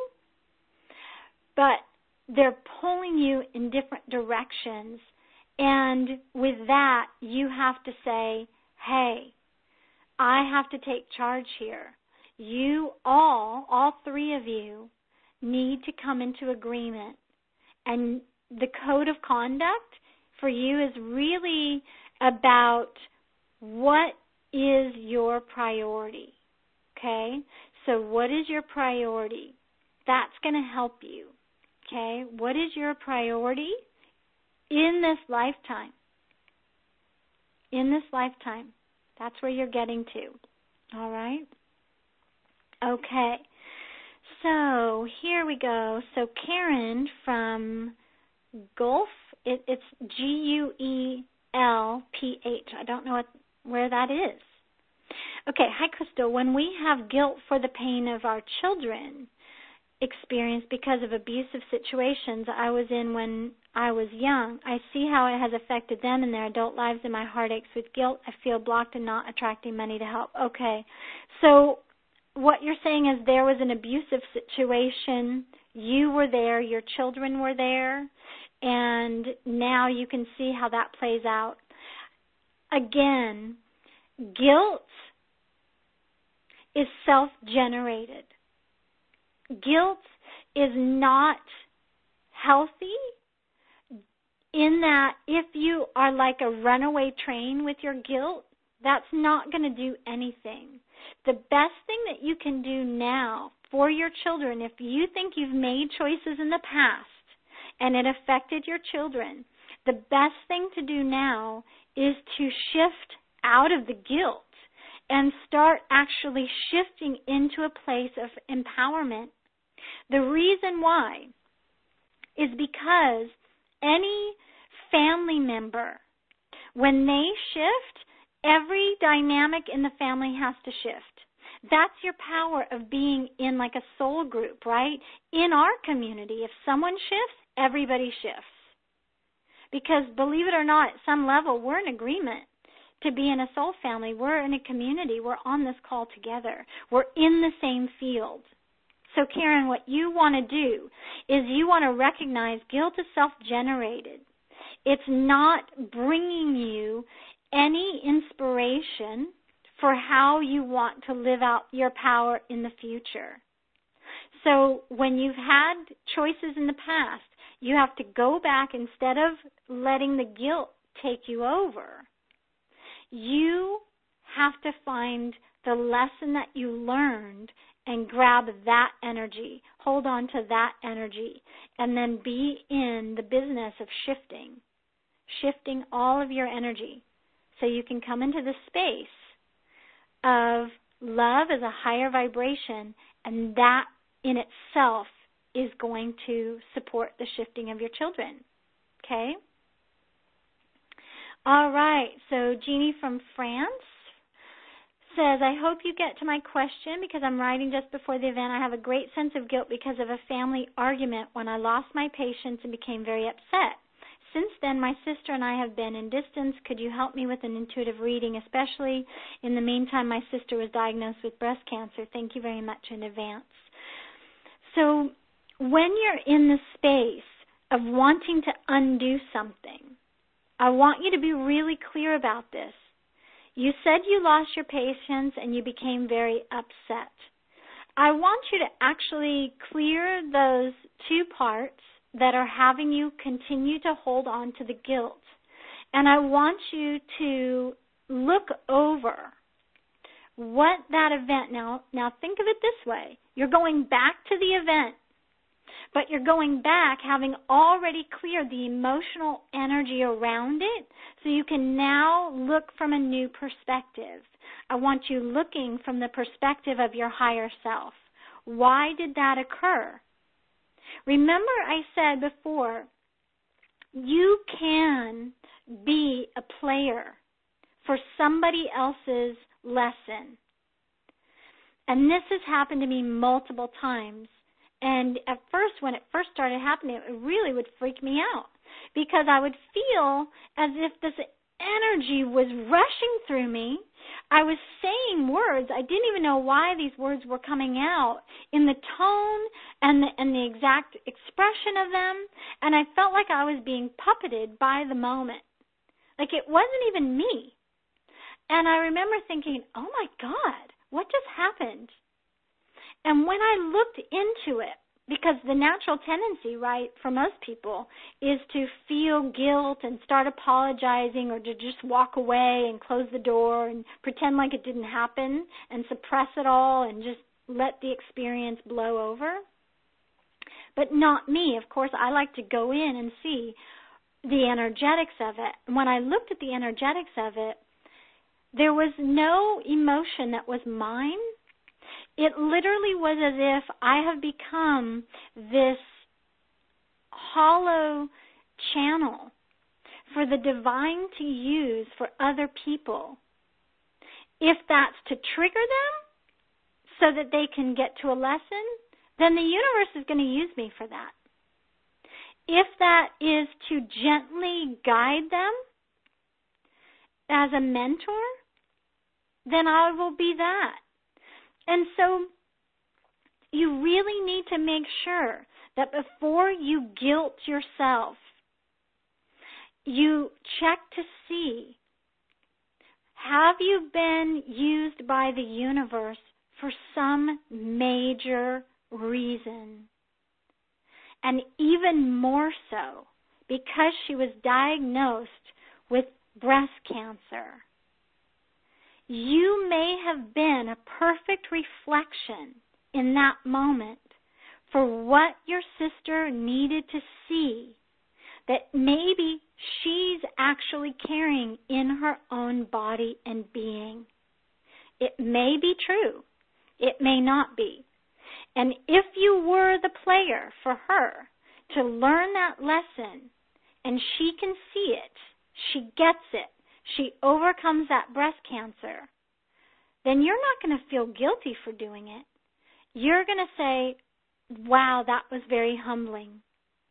but they're pulling you in different directions. And with that, you have to say, hey, I have to take charge here. You all three of you, need to come into agreement. And the code of conduct for you is really about what is your priority, okay? So what is your priority? That's going to help you, okay? What is your priority in this lifetime? In this lifetime. That's where you're getting to, all right? Okay. So here we go. So Karen from Gulf, it's Guelph. I don't know where that is. Okay, hi, Crystal. When we have guilt for the pain of our children experienced because of abusive situations I was in when I was young, I see how it has affected them in their adult lives, and my heart aches with guilt. I feel blocked and not attracting money to help. Okay, so what you're saying is there was an abusive situation. You were there, your children were there, and now you can see how that plays out. Again, guilt is self-generated. Guilt is not healthy in that if you are like a runaway train with your guilt, that's not going to do anything. The best thing that you can do now for your children, if you think you've made choices in the past and it affected your children, the best thing to do now is to shift out of the guilt and start actually shifting into a place of empowerment. The reason why is because any family member, when they shift, every dynamic in the family has to shift. That's your power of being in like a soul group, right? In our community, if someone shifts, everybody shifts. Because believe it or not, at some level, we're in agreement to be in a soul family. We're in a community. We're on this call together. We're in the same field. So, Karen, what you want to do is you want to recognize guilt is self-generated. It's not bringing you any inspiration for how you want to live out your power in the future. So when you've had choices in the past, you have to go back instead of letting the guilt take you over. You have to find the lesson that you learned and grab that energy, hold on to that energy, and then be in the business of shifting all of your energy so you can come into the space of love as a higher vibration, and that in itself is going to support the shifting of your children. Okay? All right, so Jeannie from France says, I hope you get to my question because I'm writing just before the event. I have a great sense of guilt because of a family argument when I lost my patience and became very upset. Since then, my sister and I have been in distance. Could you help me with an intuitive reading, especially in the meantime my sister was diagnosed with breast cancer? Thank you very much in advance. So when you're in the space of wanting to undo something, I want you to be really clear about this. You said you lost your patience and you became very upset. I want you to actually clear those two parts that are having you continue to hold on to the guilt. And I want you to look over what that event, now think of it this way. You're going back to the event, but you're going back having already cleared the emotional energy around it, so you can now look from a new perspective. I want you looking from the perspective of your higher self. Why did that occur? Remember I said before, you can be a player for somebody else's lesson. And this has happened to me multiple times. And at first, when it first started happening, it really would freak me out because I would feel as if this energy was rushing through me. I was saying words. I didn't even know why these words were coming out in the tone and the exact expression of them. And I felt like I was being puppeted by the moment. Like it wasn't even me. And I remember thinking, oh my God, what just happened? And when I looked into it, because the natural tendency, right, for most people is to feel guilt and start apologizing or to just walk away and close the door and pretend like it didn't happen and suppress it all and just let the experience blow over. But not me. Of course, I like to go in and see the energetics of it. And when I looked at the energetics of it, there was no emotion that was mine. It literally was as if I have become this hollow channel for the divine to use for other people. If that's to trigger them so that they can get to a lesson, then the universe is going to use me for that. If that is to gently guide them as a mentor, then I will be that. And so you really need to make sure that before you guilt yourself, you check to see, have you been used by the universe for some major reason? And even more so, because she was diagnosed with breast cancer. You may have been a perfect reflection in that moment for what your sister needed to see that maybe she's actually carrying in her own body and being. It may be true. It may not be. And if you were the player for her to learn that lesson, and she can see it, she gets it, she overcomes that breast cancer, then you're not going to feel guilty for doing it. You're going to say, wow, that was very humbling.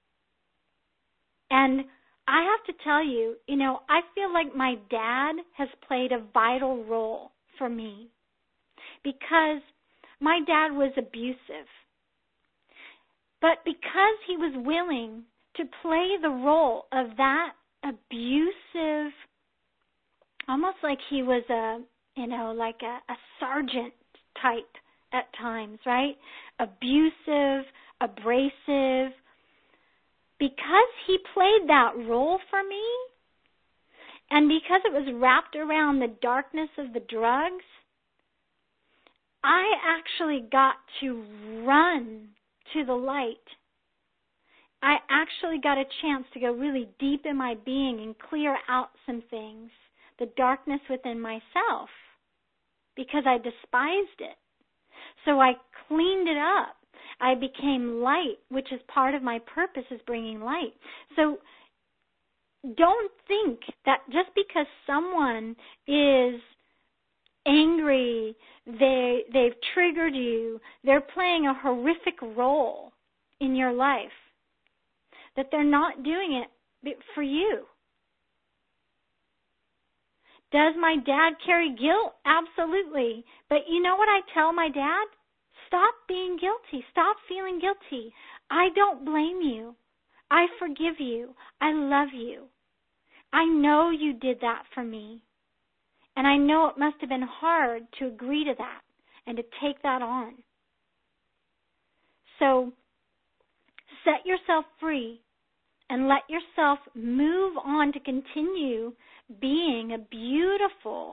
And I have to tell you, I feel like my dad has played a vital role for me because my dad was abusive. But because he was willing to play the role of that abusive, almost like he was a sergeant type at times, right? Abusive, abrasive. Because he played that role for me, and because it was wrapped around the darkness of the drugs, I actually got to run to the light. I actually got a chance to go really deep in my being and clear out some things, the darkness within myself, because I despised it. So I cleaned it up. I became light, which is part of my purpose, is bringing light. So don't think that just because someone is angry, they've triggered you, they're playing a horrific role in your life, that they're not doing it for you. Does my dad carry guilt? Absolutely. But you know what I tell my dad? Stop being guilty. Stop feeling guilty. I don't blame you. I forgive you. I love you. I know you did that for me. And I know it must have been hard to agree to that and to take that on. So set yourself free and let yourself move on to continue being a beautiful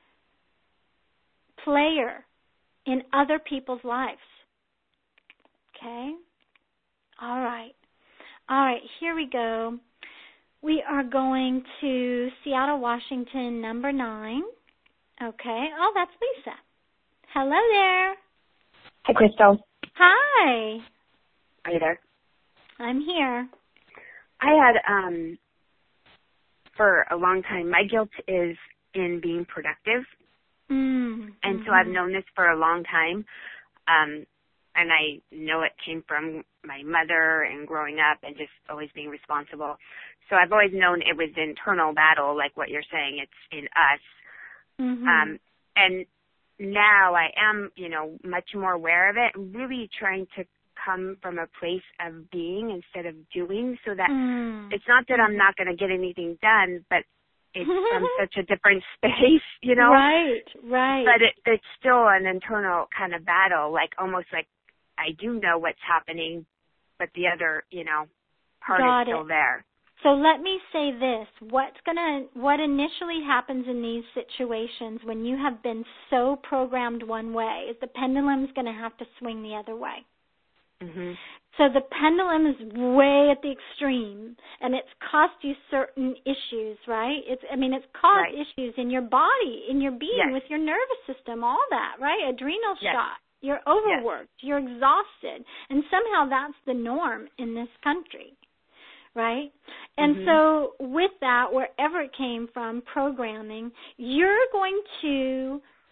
player in other people's lives. Okay? All right, here we go. We are going to Seattle, Washington, number 9. Okay. Oh, that's Lisa. Hello there. Hi, Crystal. Hi. Are you there? I'm here. I had, for a long time, my guilt is in being productive. And so I've known this for a long time. And I know it came from my mother and growing up and just always being responsible. So I've always known it was an internal battle, like what you're saying, it's in us. And now I am, much more aware of it, really trying to come from a place of being instead of doing, so that it's not that I'm not going to get anything done, but it's from such a different space, Right. But it's still an internal kind of battle, like almost like I do know what's happening, but the other, part is still there. So let me say this, what initially happens in these situations when you have been so programmed one way is the pendulum's going to have to swing the other way. So the pendulum is way at the extreme, and it's cost you certain issues, right? It's caused issues in your body, in your being, with your nervous system, all that, right? Adrenal shot. You're overworked. You're exhausted. And somehow that's the norm in this country, right? And so with that, wherever it came from, programming, you're going to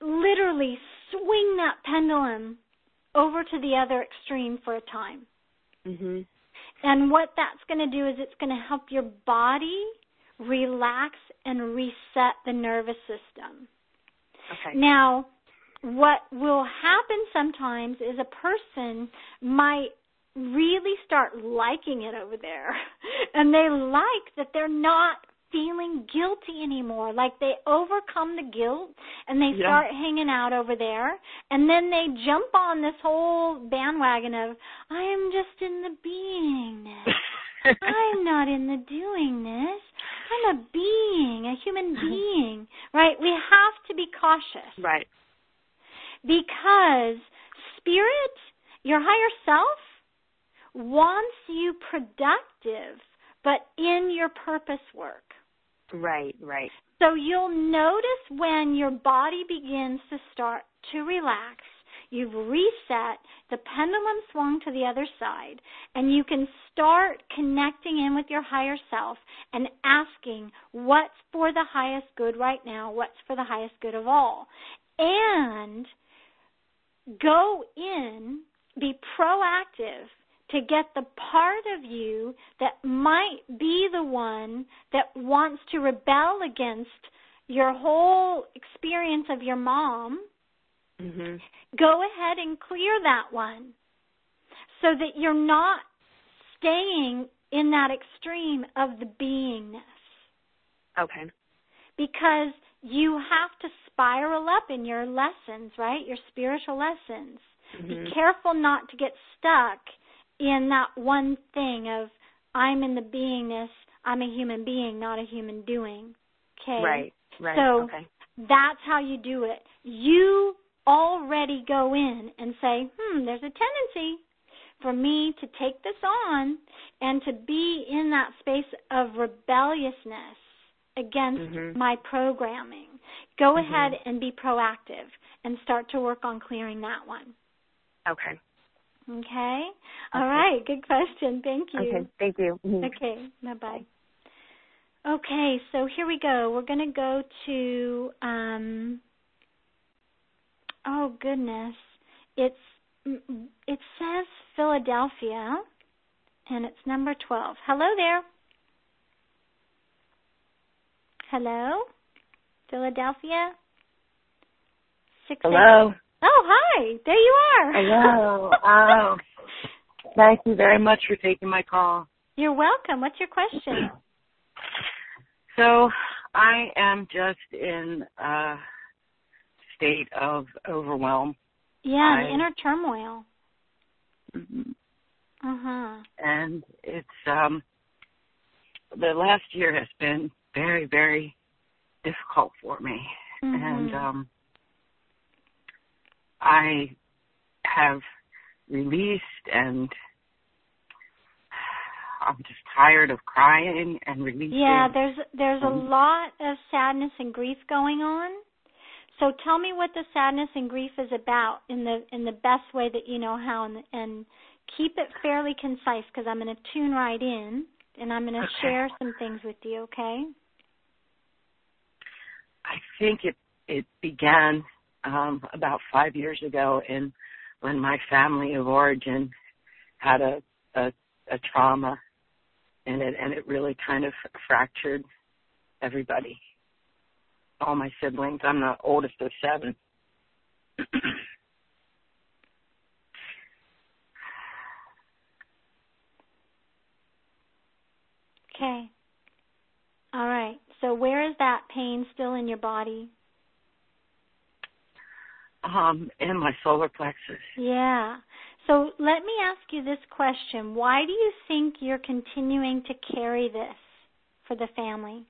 literally swing that pendulum over to the other extreme for a time. Mhm. And what that's going to do is it's going to help your body relax and reset the nervous system. Okay. Now, what will happen sometimes is a person might really start liking it over there, and they like that they're not feeling guilty anymore. Like they overcome the guilt and they start hanging out over there, and then they jump on this whole bandwagon of, I am just in the beingness. I'm not in the doingness. I'm a being, a human being, right? We have to be cautious. Right. Because spirit, your higher self, wants you productive, but in your purpose work. Right, right. So you'll notice when your body begins to start to relax, you've reset, the pendulum swung to the other side, and you can start connecting in with your higher self and asking what's for the highest good right now, what's for the highest good of all. And go in, be proactive to get the part of you that might be the one that wants to rebel against your whole experience of your mom. Mm-hmm. Go ahead and clear that one so that you're not staying in that extreme of the beingness. Okay. Because you have to spiral up in your lessons, right? Your spiritual lessons. Mm-hmm. Be careful not to get stuck in that one thing of, I'm in the beingness, I'm a human being, not a human doing. Okay? Right. So okay. That's how you do it. You already go in and say, there's a tendency for me to take this on and to be in that space of rebelliousness against my programming. Go ahead and be proactive and start to work on clearing that one. Okay. Okay? All right. Good question. Thank you. Okay. Thank you. Mm-hmm. Okay. Bye-bye. Okay. So here we go. We're going to go to, oh, goodness. It says Philadelphia, and it's number 12. Hello there. Hello? Philadelphia? Hello. Oh, hi. There you are. Hello. Oh, thank you very much for taking my call. You're welcome. What's your question? So I am just in a state of overwhelm. Yeah, the inner turmoil. Mm-hmm. Uh-huh. And it's, the last year has been very, very difficult for me. Mm-hmm. And I have released, and I'm just tired of crying and releasing. Yeah, there's a lot of sadness and grief going on. So tell me what the sadness and grief is about in the best way that you know how, and keep it fairly concise, because I'm going to tune right in and I'm going to share some things with you. Okay? I think it began about 5 years ago, when my family of origin had a trauma in it, and it really kind of fractured everybody, all my siblings. I'm the oldest of 7. Okay. All right. So where is that pain still in your body? In my solar plexus. Yeah. So let me ask you this question. Why do you think you're continuing to carry this for the family?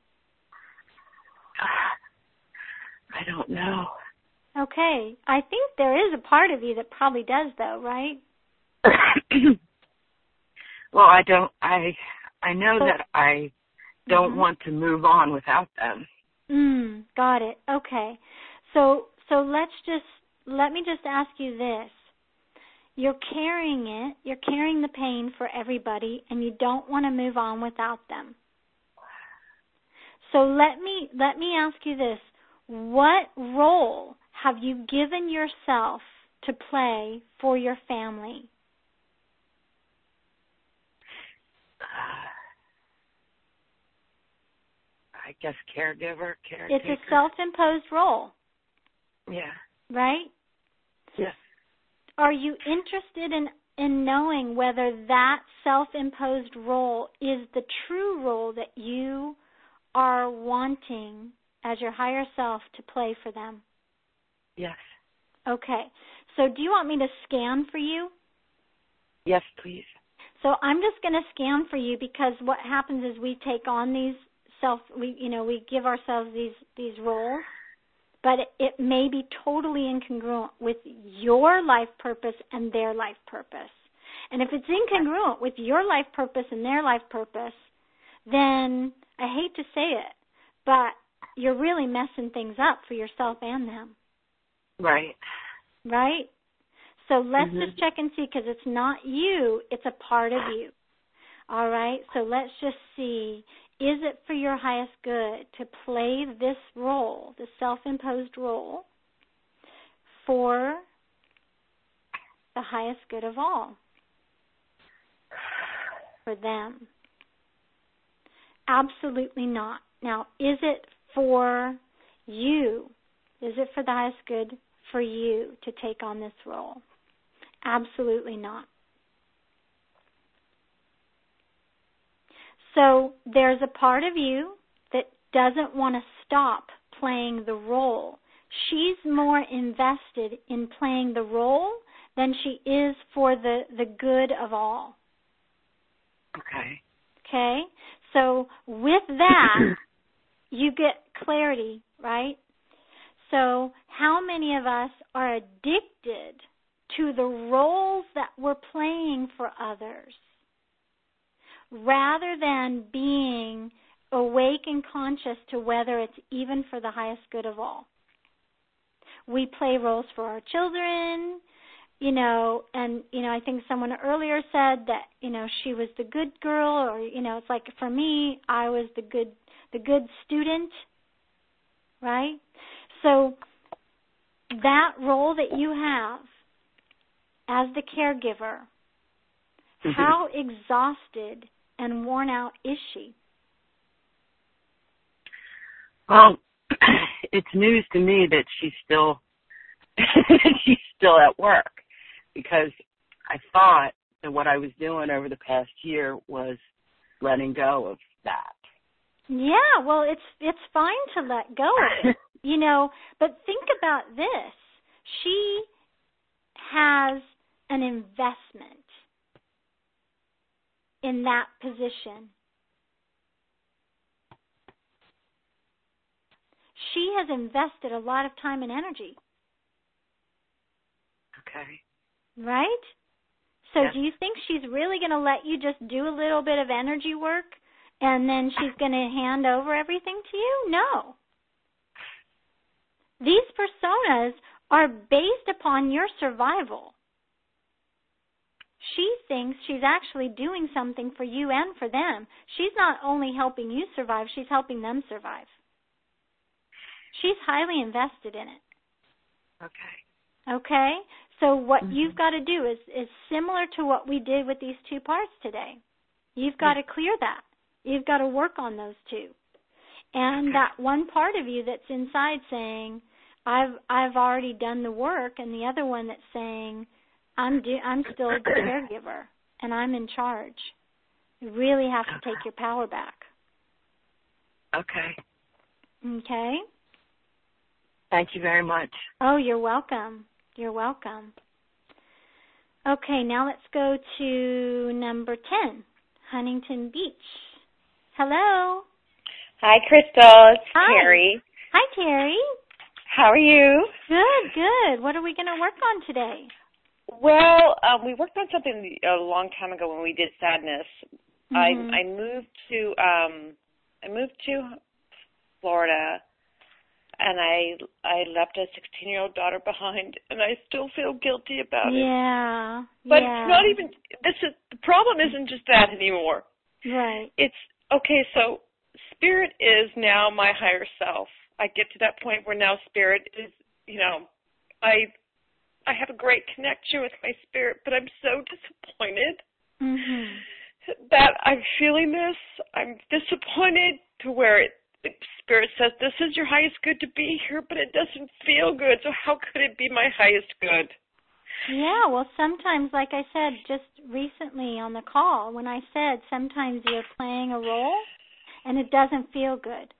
I don't know. Okay. I think there is a part of you that probably does, though, right? Well, I know that I don't want to move on without them. Got it. Okay. So let me just ask you this. You're carrying it. You're carrying the pain for everybody, and you don't want to move on without them. So let me ask you this. What role have you given yourself to play for your family? I guess caretaker. It's a self-imposed role. Yeah. Right? Yes. Are you interested in knowing whether that self-imposed role is the true role that you are wanting as your higher self to play for them? Yes. Okay. So do you want me to scan for you? Yes, please. So I'm just going to scan for you, because what happens is we take on these we give ourselves these roles, but it may be totally incongruent with your life purpose and their life purpose. And if it's incongruent with your life purpose and their life purpose, then I hate to say it, but you're really messing things up for yourself and them. Right. Right? So let's just check and see, because it's not you, it's a part of you. All right? So let's just see, is it for your highest good to play this role, the self-imposed role, for the highest good of all? For them? Absolutely not. Now, is it for you? Is it for the highest good for you to take on this role? Absolutely not. So there's a part of you that doesn't want to stop playing the role. She's more invested in playing the role than she is for the good of all. Okay. Okay? So with that, you get clarity, right? So how many of us are addicted to the roles that we're playing for others, rather than being awake and conscious to whether it's even for the highest good of all? We play roles for our children, I think someone earlier said that, she was the good girl, or, it's like for me, I was the good student, right? So that role that you have as the caregiver, how exhausted and worn out is she? Well, it's news to me that she's still at work, because I thought that what I was doing over the past year was letting go of that. Yeah, well, it's fine to let go of it, but think about this. She has an investment in that position. She has invested a lot of time and energy. Okay. Right? So yes. Do you think she's really going to let you just do a little bit of energy work and then she's going to hand over everything to you? No. These personas are based upon your survival. She thinks she's actually doing something for you and for them. She's not only helping you survive, she's helping them survive. She's highly invested in it. Okay. Okay? So what you've got to do is similar to what we did with these two parts today. You've got to clear that. You've got to work on those two. And that one part of you that's inside saying, I've already done the work, and the other one that's saying, I'm still the caregiver, and I'm in charge. You really have to take your power back. Okay. Okay? Thank you very much. Oh, you're welcome. You're welcome. Okay, now let's go to number 10, Huntington Beach. Hello. Hi, Crystal. It's Hi. Terry. Hi, Terry. How are you? Good. What are we going to work on today? Well, we worked on something a long time ago when we did sadness. Mm-hmm. I moved to Florida, and I left a 16-year-old daughter behind, and I still feel guilty about it. Yeah. But it's not even. The problem isn't just that anymore. Right. It's okay. So Spirit is now my higher self. I get to that point where now Spirit is, I have a great connection with my spirit, but I'm so disappointed that I'm feeling this. I'm disappointed to where Spirit says, this is your highest good to be here, but it doesn't feel good, so how could it be my highest good? Yeah, well, sometimes, like I said just recently on the call, when I said sometimes you're playing a role and it doesn't feel good.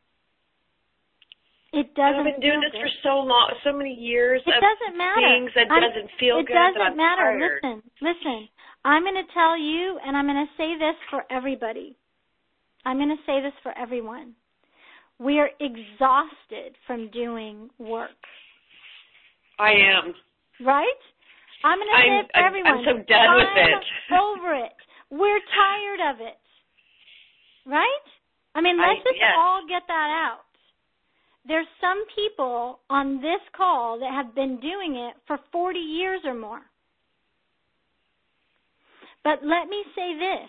It doesn't. I've been doing this for so long, so many years. It doesn't matter. Things that doesn't feel good. It doesn't matter. Listen. I'm going to tell you, and I'm going to say this for everybody. I'm going to say this for everyone. We are exhausted from doing work. I am. Right? I'm going to say it for everyone. I'm so done with it. I'm over it. We're tired of it. Right? I mean, let's just all get that out. There's some people on this call that have been doing it for 40 years or more. But let me say this,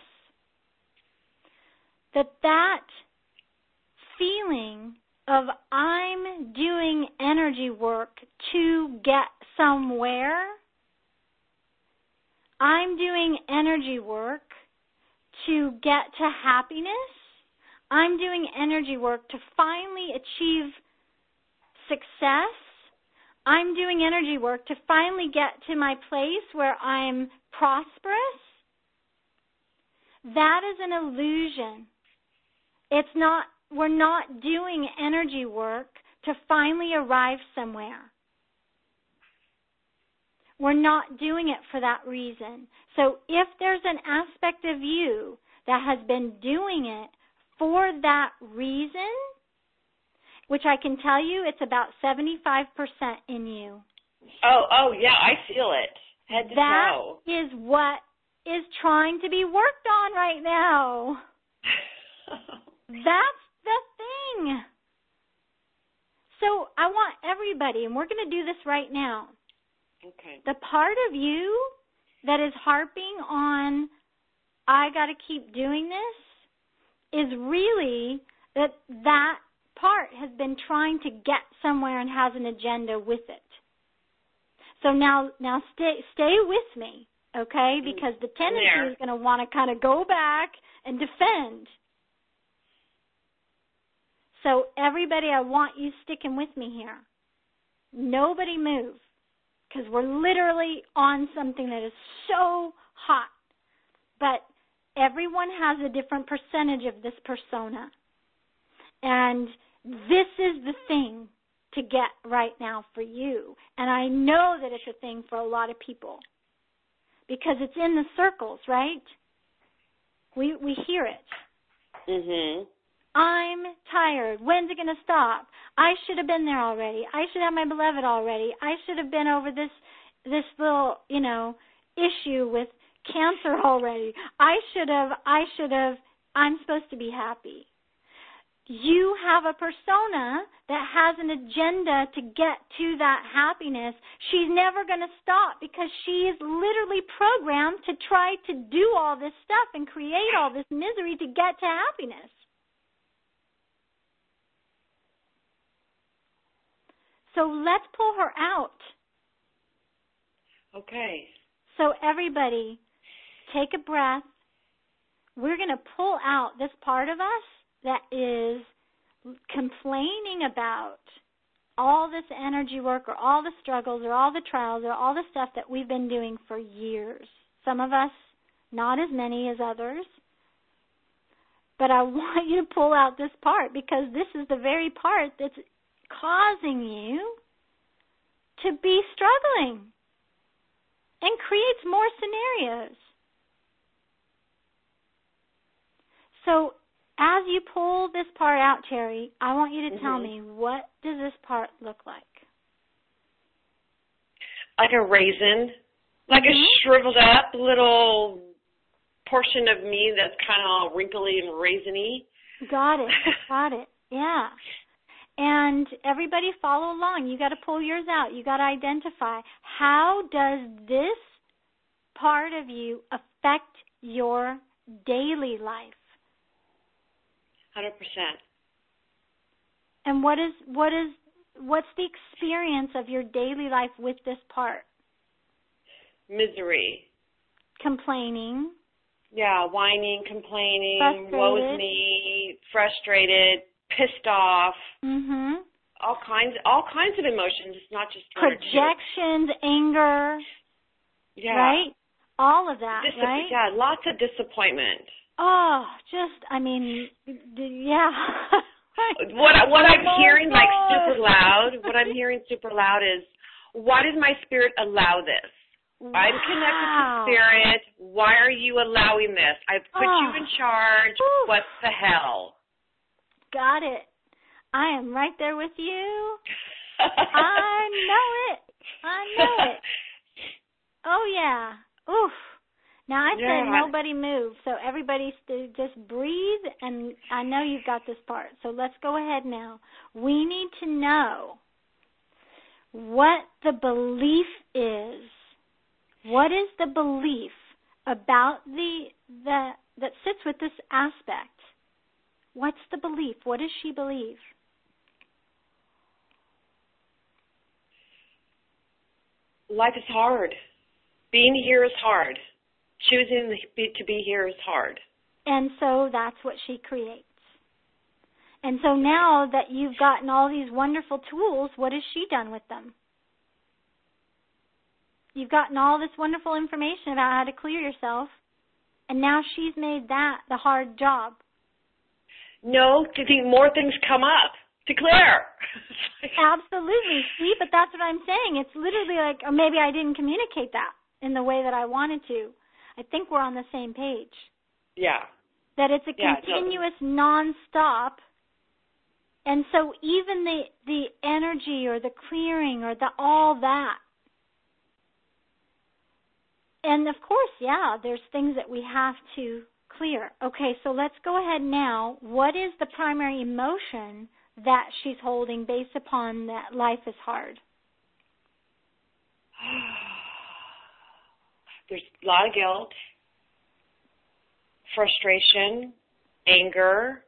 that feeling of I'm doing energy work to get somewhere, I'm doing energy work to get to happiness, I'm doing energy work to finally achieve success, I'm doing energy work to finally get to my place where I'm prosperous, that is an illusion. It's not, we're not doing energy work to finally arrive somewhere. We're not doing it for that reason. So if there's an aspect of you that has been doing it for that reason, which I can tell you it's about 75% in you. Oh, yeah, I feel it. Head to toe. That is what is trying to be worked on right now. That's the thing. So I want everybody, and we're going to do this right now. Okay. The part of you that is harping on, I got to keep doing this, is really that part has been trying to get somewhere and has an agenda with it. So now stay with me. Okay, because the tendency is going to want to kind of go back and defend. So everybody, I want you sticking with me here. Nobody move, because we're literally on something that is so hot. But everyone has a different percentage of this persona. And this is the thing to get right now for you. And I know that it's a thing for a lot of people. Because it's in the circles, right? We hear it. Mhm. I'm tired. When's it going to stop? I should have been there already. I should have my beloved already. I should have been over this little, issue with cancer already. I should have. I'm supposed to be happy. You have a persona that has an agenda to get to that happiness. She's never going to stop because she is literally programmed to try to do all this stuff and create all this misery to get to happiness. So let's pull her out. Okay. So everybody, take a breath. We're going to pull out this part of us that is complaining about all this energy work or all the struggles or all the trials or all the stuff that we've been doing for years. Some of us, not as many as others. But I want you to pull out this part because this is the very part that's causing you to be struggling and creates more scenarios. So as you pull this part out, Terry, I want you to tell me, what does this part look like? Like a raisin, like a shriveled up little portion of me that's kind of all wrinkly and raisiny. Got it, yeah. And everybody follow along. You got to pull yours out. You got to identify, how does this part of you affect your daily life? 100%. And what is what's the experience of your daily life with this part? Misery. Complaining. Yeah, whining, complaining, frustrated. Woe is me, frustrated, pissed off. Mhm. All kinds of emotions. It's not just projections, anger. Yeah. Right? All of that, right? Yeah, lots of disappointment. Oh, yeah. What I'm hearing like super loud, is, why does my spirit allow this? Wow. I'm connected to spirit. Why are you allowing this? I put you in charge. Ooh. What the hell? Got it. I am right there with you. I know it. Oh, yeah. Oof. Now, I said nobody move, so everybody just breathe, and I know you've got this part. So let's go ahead now. We need to know what the belief is. What is the belief about that sits with this aspect? What's the belief? What does she believe? Life is hard. Being here is hard. Choosing to be here is hard. And so that's what she creates. And so now that you've gotten all these wonderful tools, what has she done with them? You've gotten all this wonderful information about how to clear yourself, and now she's made that the hard job. No, to think more things come up to clear. Absolutely. See, but that's what I'm saying. It's literally like, or maybe I didn't communicate that in the way that I wanted to. I think we're on the same page. Yeah. That it's a continuous, non-stop. And so even the energy or the clearing or all that. And of course, yeah, there's things that we have to clear. Okay, so let's go ahead now. What is the primary emotion that she's holding based upon that life is hard? There's a lot of guilt, frustration, anger,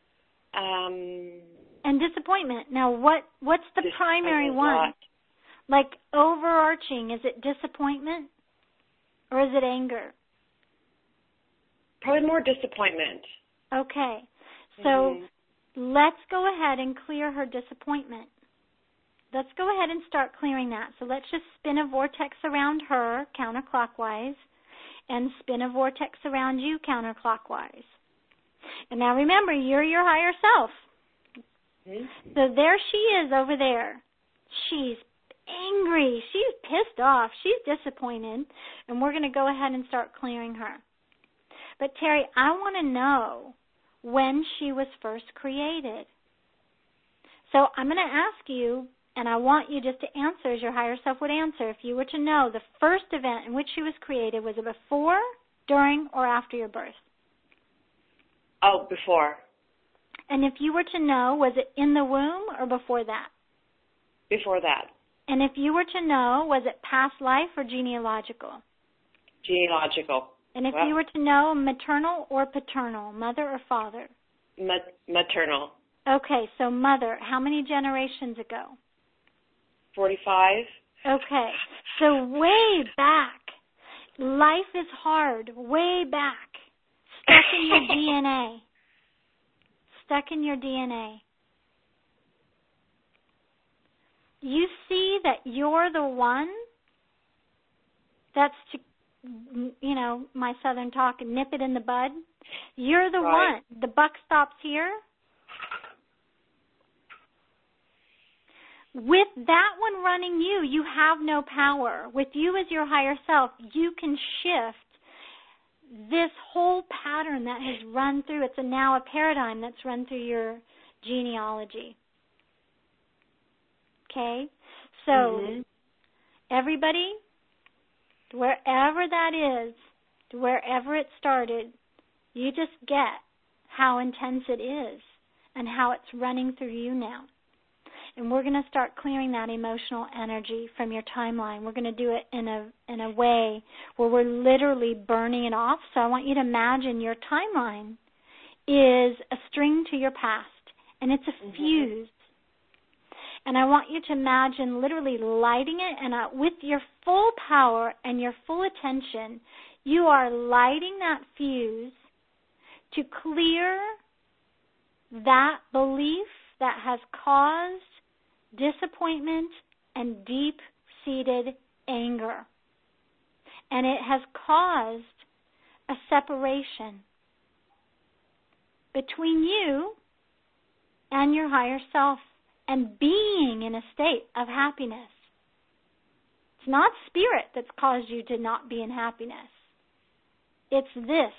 and disappointment. Now, what's the primary one? Like overarching, is it disappointment or is it anger? Probably more disappointment. Okay, so let's go ahead and clear her disappointment. Let's go ahead and start clearing that. So let's just spin a vortex around her counterclockwise and spin a vortex around you counterclockwise. And now remember, you're your higher self. So there she is over there. She's angry. She's pissed off. She's disappointed. And we're going to go ahead and start clearing her. But Terry, I want to know when she was first created. So I'm going to ask you, and I want you just to answer as your higher self would answer. If you were to know the first event in which she was created, was it before, during, or after your birth? Oh, before. And if you were to know, was it in the womb or before that? Before that. And if you were to know, was it past life or genealogical? Genealogical. And if you were to know, maternal or paternal, mother or father? Maternal. Okay, so mother, how many generations ago? 45. Okay, so way back, life is hard, way back, stuck in your DNA. Stuck in your DNA. You see that you're the one that's to, my southern talk, nip it in the bud. You're the one. The buck stops here. With that one running you have no power. With you as your higher self, you can shift this whole pattern that has run through. It's now a paradigm that's run through your genealogy. Okay? So, everybody, wherever that is, wherever it started, you just get how intense it is and how it's running through you now. And we're going to start clearing that emotional energy from your timeline. We're going to do it in a way where we're literally burning it off. So I want you to imagine your timeline is a string to your past, and it's a fuse. And I want you to imagine literally lighting it, and with your full power and your full attention, you are lighting that fuse to clear that belief that has caused disappointment and deep-seated anger. And it has caused a separation between you and your higher self and being in a state of happiness. It's not spirit that's caused you to not be in happiness. It's this.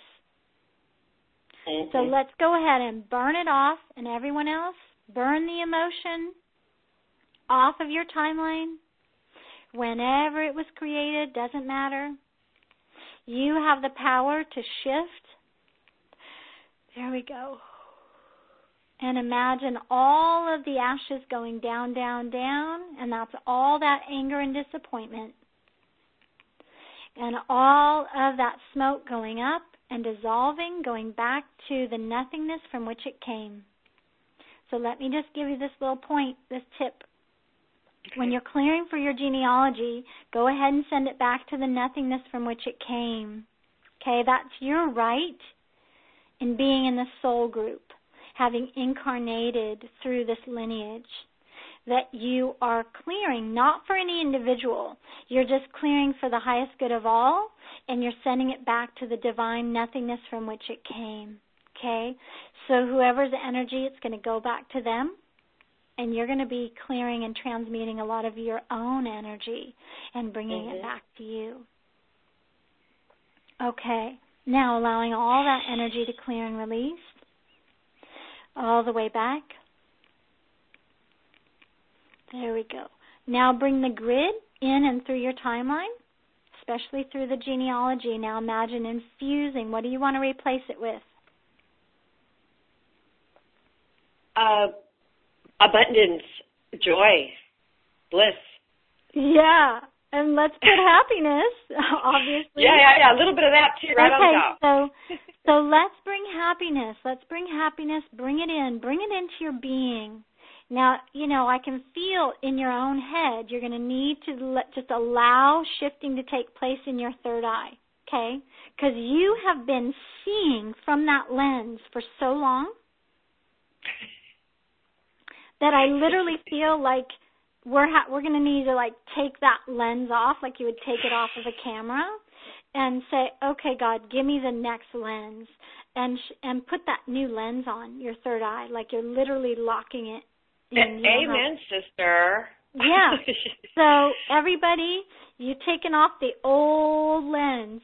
So let's go ahead and burn it off, and everyone else, burn the emotion off of your timeline. Whenever it was created, doesn't matter. You have the power to shift. There we go. And imagine all of the ashes going down, down, down, and that's all that anger and disappointment. And all of that smoke going up and dissolving, going back to the nothingness from which it came. So let me just give you this little point, this tip. When you're clearing for your genealogy, go ahead and send it back to the nothingness from which it came. Okay, that's your right in being in the soul group, having incarnated through this lineage, that you are clearing, not for any individual. You're just clearing for the highest good of all, and you're sending it back to the divine nothingness from which it came. Okay? So whoever's energy, it's going to go back to them, and you're going to be clearing and transmuting a lot of your own energy and bringing it back to you. Okay. Now allowing all that energy to clear and release all the way back. There we go. Now bring the grid in and through your timeline, especially through the genealogy. Now imagine infusing. What do you want to replace it with? Abundance, joy, bliss. Yeah, and let's put happiness, obviously. Yeah, a little bit of that too, right on top. So let's bring happiness. Let's bring happiness, bring it into your being. Now, I can feel in your own head, you're going to need to just allow shifting to take place in your third eye, okay? Because you have been seeing from that lens for so long that I literally feel like we're going to need to, take that lens off, like you would take it off of a camera, and say, okay, God, give me the next lens, and put that new lens on, your third eye, like you're literally locking it. Amen, sister. Yeah. So everybody, you've taken off the old lens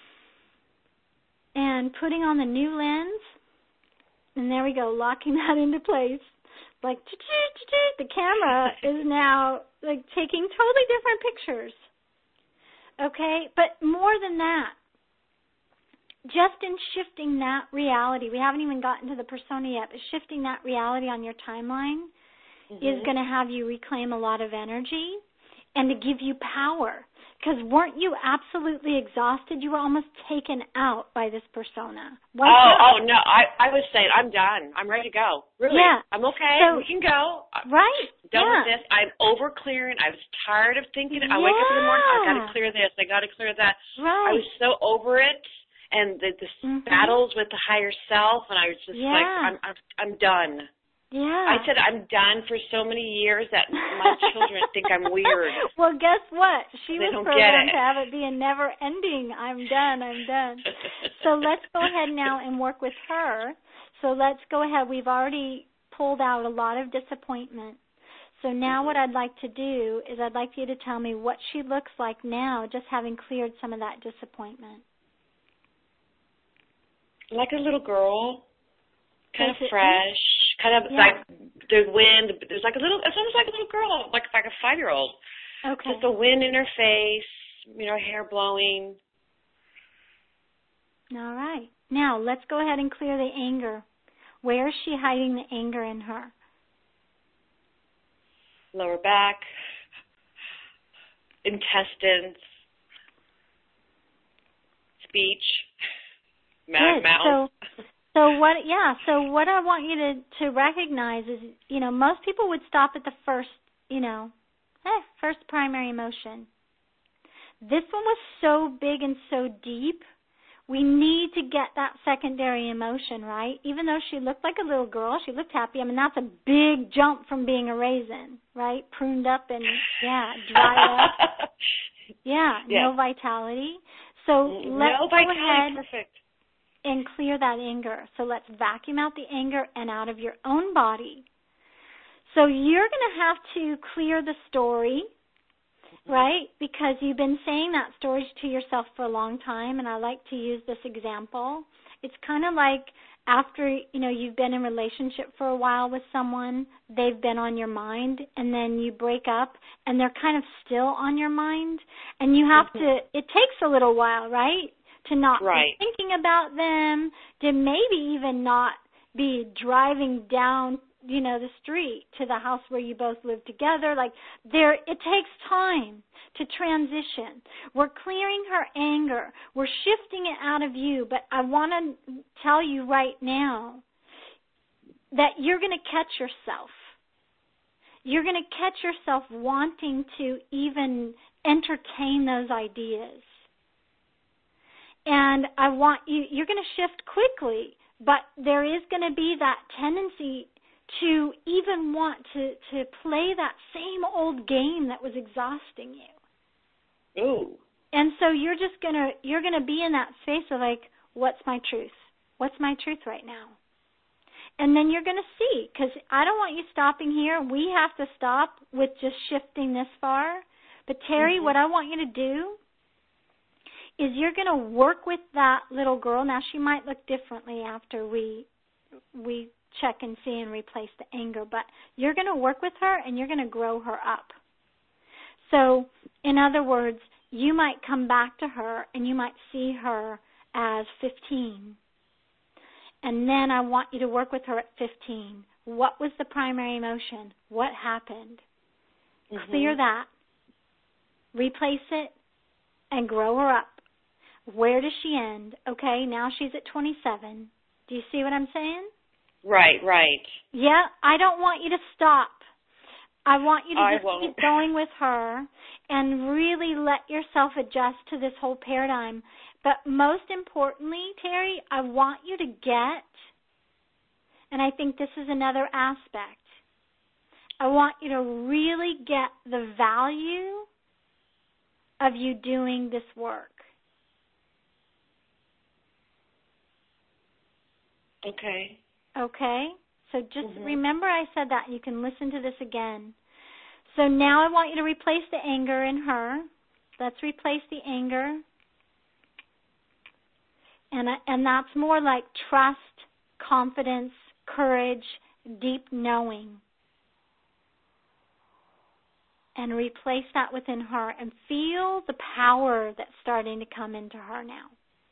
and putting on the new lens, and there we go, locking that into place. Like, the camera is now, taking totally different pictures. Okay? But more than that, just in shifting that reality, we haven't even gotten to the persona yet, but shifting that reality on your timeline is going to have you reclaim a lot of energy and to give you power. Because weren't you absolutely exhausted? You were almost taken out by this persona. No. I was saying, I'm done. I'm ready to go. Really. Yeah. I'm okay. So, we can go. Right. Done with this. I'm over clearing. I was tired of thinking. I wake up in the morning, I got to clear this. I got to clear that. Right. I was so over it. And the battles with the higher self, and I was just I'm done. Yeah. I said I'm done for so many years that my children think I'm weird. Well, guess what? She They was don't programmed get it. to have it be a never ending. I'm done. So let's go ahead now and work with her. So let's go ahead. We've already pulled out a lot of disappointment. So now what I'd like to do is I'd like you to tell me what she looks like now, just having cleared some of that disappointment. Like a little girl, kind of fresh, kind of like the wind. There's it's almost like a little girl, like a 5-year-old. Okay. Just the wind in her face, hair blowing. All right. Now let's go ahead and clear the anger. Where is she hiding the anger in her? Lower back, intestines, speech. Mouth. So what I want you to recognize is, most people would stop at the first first primary emotion. This one was so big and so deep. We need to get that secondary emotion, right? Even though she looked like a little girl, she looked happy. I mean, that's a big jump from being a raisin, right? Pruned up and, dried up. No vitality. So let's go ahead and clear that anger. So let's vacuum out the anger and out of your own body. So you're going to have to clear the story, right? Because you've been saying that story to yourself for a long time, and I like to use this example. It's kind of like after, you've been in a relationship for a while with someone, they've been on your mind, and then you break up, and they're kind of still on your mind, and you have to, it takes a little while, right, to not be thinking about them, to maybe even not be driving down the street to the house where you both live together. It takes time to transition. We're clearing her anger. We're shifting it out of you. But I want to tell you right now that you're going to catch yourself. You're going to catch yourself wanting to even entertain those ideas. And you're going to shift quickly, but there is going to be that tendency to even want to play that same old game that was exhausting you. Ooh. And so you're gonna be in that space of what's my truth? What's my truth right now? And then you're gonna see, because I don't want you stopping here. We have to stop with just shifting this far. But Terry, what I want you to do is you're gonna work with that little girl. Now she might look differently after we check and see and replace the anger, but you're going to work with her and you're going to grow her up. So, in other words, you might come back to her and you might see her as 15. And then I want you to work with her at 15. What was the primary emotion? What happened? Clear that, replace it, and grow her up. Where does she end? Okay, now she's at 27. Do you see what I'm saying? Right. Yeah, I don't want you to stop. I want you to just keep going with her and really let yourself adjust to this whole paradigm. But most importantly, Terry, I want you to get, and I think this is another aspect, I want you to really get the value of you doing this work. Okay? So just remember I said that. You can listen to this again. So now I want you to replace the anger in her. Let's replace the anger. And that's more like trust, confidence, courage, deep knowing. And replace that within her and feel the power that's starting to come into her now.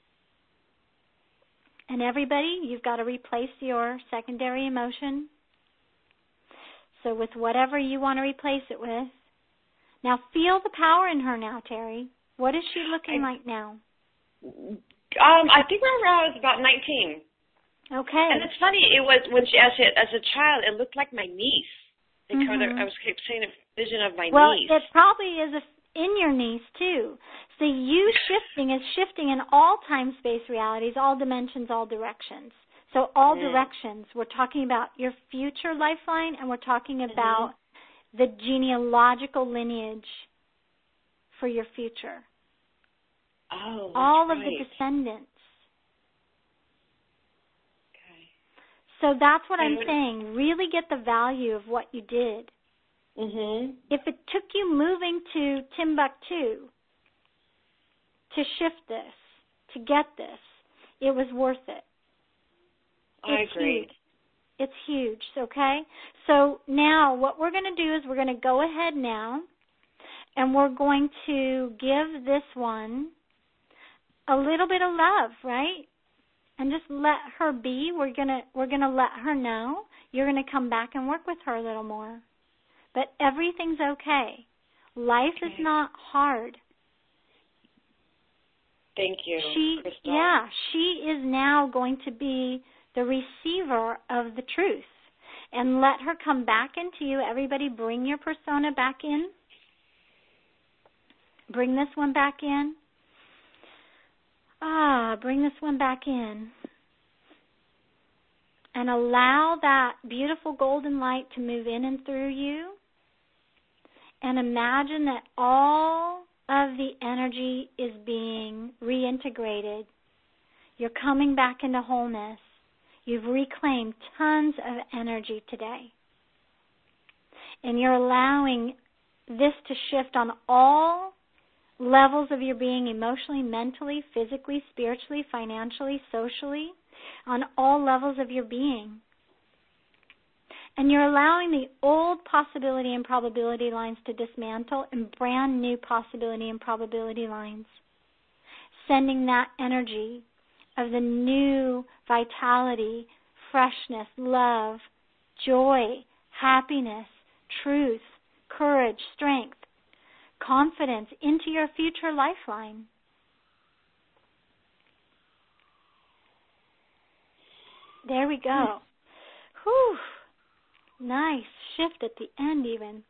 And everybody, you've got to replace your secondary emotion. So with whatever you want to replace it with. Now feel the power in her now, Terry. What is she looking like now? I think when I was about 19. Okay. And it's funny, it was when she as a child, it looked like my niece. I kept seeing a vision of my niece. Well, it probably is in your niece too. So you shifting is shifting in all time, space, realities, all dimensions, all directions. So all directions. We're talking about your future lifeline, and we're talking about the genealogical lineage for your future. Oh, that's all of the descendants. Okay. So that's what I'm saying. Really get the value of what you did. If it took you moving to Timbuktu to shift this, to get this, it was worth it. I agree. Huge. It's huge, okay? So now what we're going to do is we're going to go ahead now and we're going to give this one a little bit of love, right? And just let her be. We're going to let her know. You're going to come back and work with her a little more. But everything's okay. Life is not hard. Thank you, Crystal. Yeah, she is now going to be the receiver of the truth. and let her come back into you. Everybody bring your persona back in. Bring this one back in. Bring this one back in. And allow that beautiful golden light to move in and through you. And imagine that all of the energy is being reintegrated. You're coming back into wholeness. You've reclaimed tons of energy today. And you're allowing this to shift on all levels of your being, emotionally, mentally, physically, spiritually, financially, socially, on all levels of your being. And you're allowing the old possibility and probability lines to dismantle and brand new possibility and probability lines. Sending that energy of the new vitality, freshness, love, joy, happiness, truth, courage, strength, confidence into your future lifeline. There we go. Whew. Nice shift at the end even.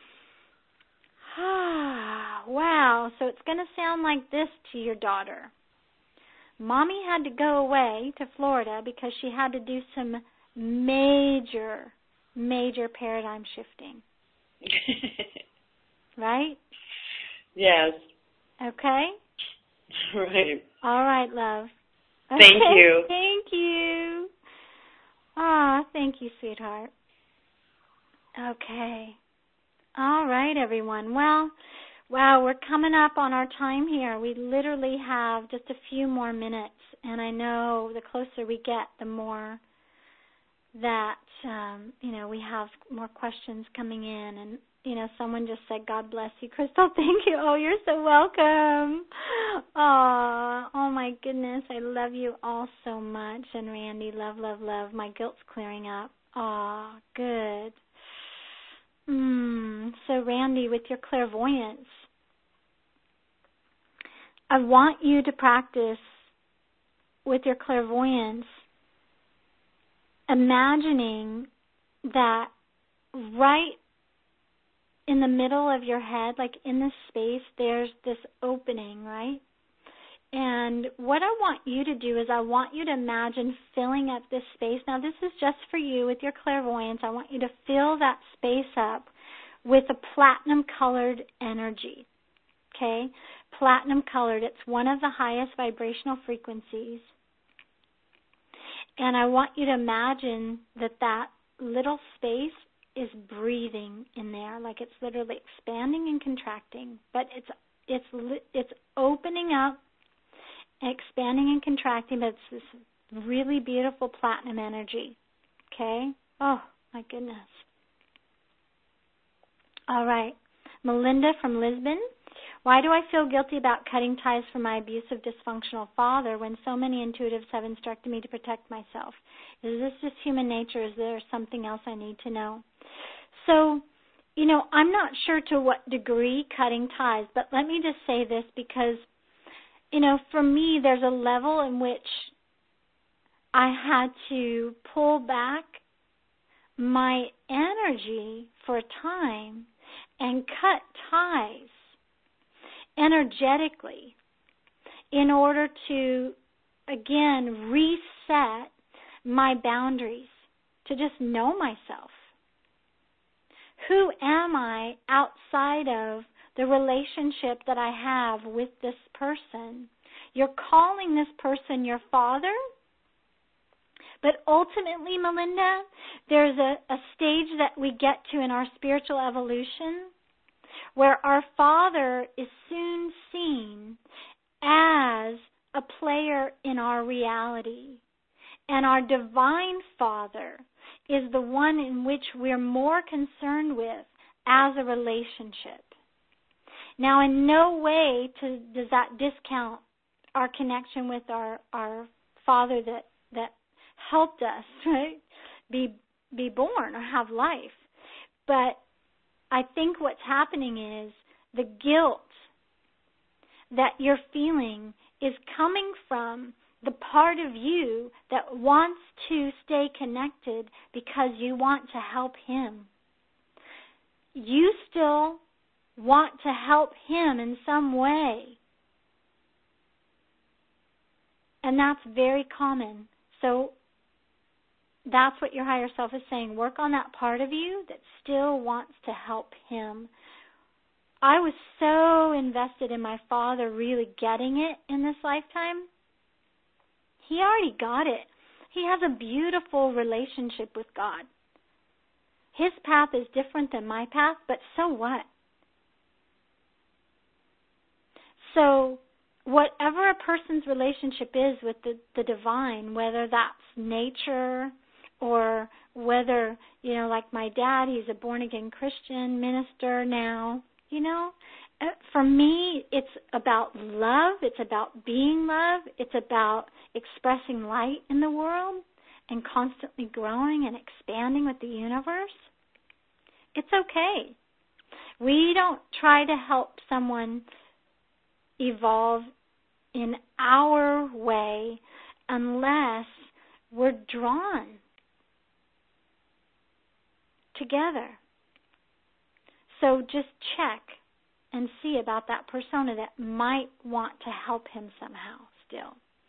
Wow. So it's going to sound like this to your daughter. Mommy had to go away to Florida because she had to do some major paradigm shifting. Right? Yes. Okay? Right. All right, love. Okay. Thank you. Thank you. Thank you, sweetheart. Okay. All right, everyone. Well, wow, we're coming up on our time here. We literally have just a few more minutes, and I know the closer we get, the more that, we have more questions coming in. And, someone just said, God bless you, Crystal. Thank you. Oh, you're so welcome. Oh, my goodness. I love you all so much. And Randy, love, love, love. My guilt's clearing up. Oh, good. So, Randy, with your clairvoyance, I want you to practice with your clairvoyance, imagining that right in the middle of your head, like in this space, there's this opening, right? And what I want you to do is I want you to imagine filling up this space. Now, this is just for you with your clairvoyance. I want you to fill that space up with a platinum-colored energy, okay? Platinum-colored. It's one of the highest vibrational frequencies. And I want you to imagine that little space is breathing in there, like it's literally expanding and contracting, but it's opening up, expanding and contracting, but it's this really beautiful platinum energy, okay? Oh, my goodness. All right. Melinda from Lisbon. Why do I feel guilty about cutting ties from my abusive, dysfunctional father when so many intuitives have instructed me to protect myself? Is this just human nature? Is there something else I need to know? So, I'm not sure to what degree cutting ties, but let me just say this because, for me, there's a level in which I had to pull back my energy for a time and cut ties energetically in order to, again, reset my boundaries, to just know myself. Who am I outside of the relationship that I have with this person? You're calling this person your father, but ultimately, Melinda, there's a stage that we get to in our spiritual evolution where our father is soon seen as a player in our reality. And our divine father is the one in which we're more concerned with as a relationship. Now, in no way does that discount our connection with our father that helped us, right, be born or have life. But I think what's happening is the guilt that you're feeling is coming from the part of you that wants to stay connected because you want to help him. You still want to help him in some way. And that's very common. So that's what your higher self is saying. Work on that part of you that still wants to help him. I was so invested in my father really getting it in this lifetime. He already got it. He has a beautiful relationship with God. His path is different than my path, but so what? So whatever a person's relationship is with the divine, whether that's nature or whether, like my dad, he's a born-again Christian minister now, for me, it's about love. It's about being love. It's about expressing light in the world and constantly growing and expanding with the universe. It's okay. We don't try to help someone evolve in our way unless we're drawn together. So just check and see about that persona that might want to help him somehow still.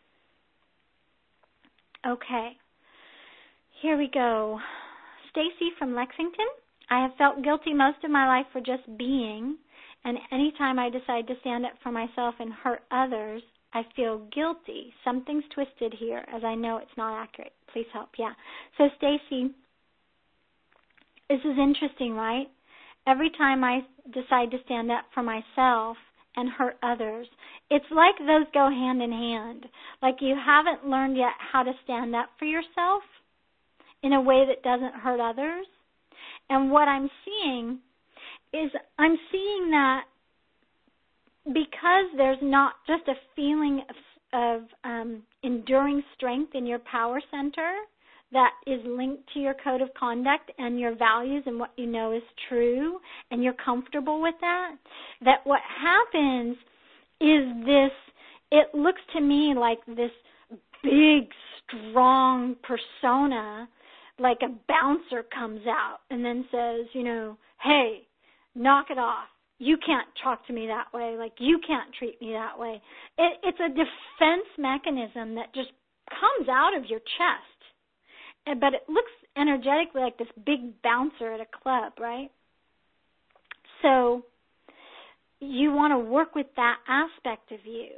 Okay, here we go. Stacy from Lexington. I have felt guilty most of my life for just being, and any time I decide to stand up for myself and hurt others, I feel guilty. Something's twisted here, as I know it's not accurate. Please help. Yeah. So, Stacy, this is interesting, right? Every time I decide to stand up for myself and hurt others, it's like those go hand in hand. Like you haven't learned yet how to stand up for yourself in a way that doesn't hurt others. And what I'm seeing is I'm seeing that because there's not just a feeling of enduring strength in your power center that is linked to your code of conduct and your values and what you know is true, and you're comfortable with that, that what happens is this, it looks to me like this big, strong persona, like a bouncer comes out and then says, hey, knock it off. You can't talk to me that way. Like, you can't treat me that way. It's a defense mechanism that just comes out of your chest. But it looks energetically like this big bouncer at a club, right? So you want to work with that aspect of you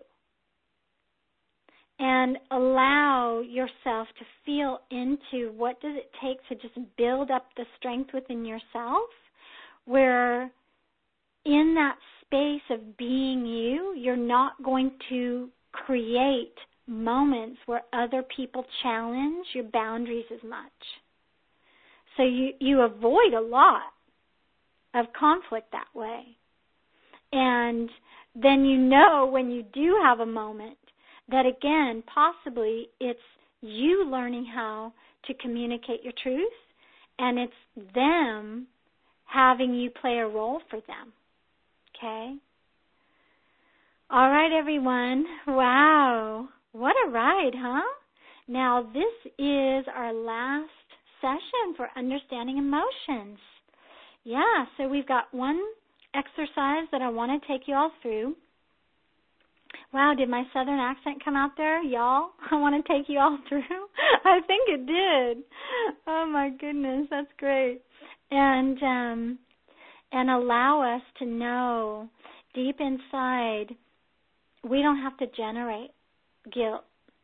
and allow yourself to feel into what does it take to just build up the strength within yourself, where in that space of being you, you're not going to create moments where other people challenge your boundaries as much. So you avoid a lot of conflict that way. And then when you do have a moment that, again, possibly it's you learning how to communicate your truth, and it's them having you play a role for them. Okay? All right, everyone. Wow. What a ride, huh? Now, this is our last session for understanding emotions. Yeah, so we've got one exercise that I want to take you all through. Wow, did my southern accent come out there, y'all? I want to take you all through. I think it did. Oh, my goodness, that's great. And allow us to know deep inside we don't have to generate guilt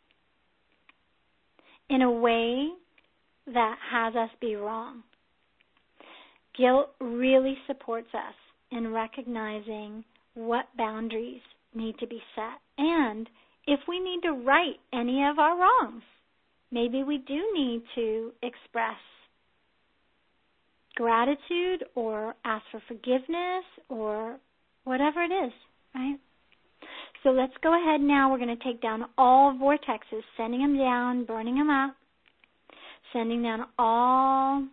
in a way that has us be wrong. Guilt really supports us in recognizing what boundaries need to be set, and if we need to right any of our wrongs. Maybe we do need to express gratitude or ask for forgiveness or whatever it is, right? So let's go ahead now. We're going to take down all vortexes, sending them down, burning them up, sending down all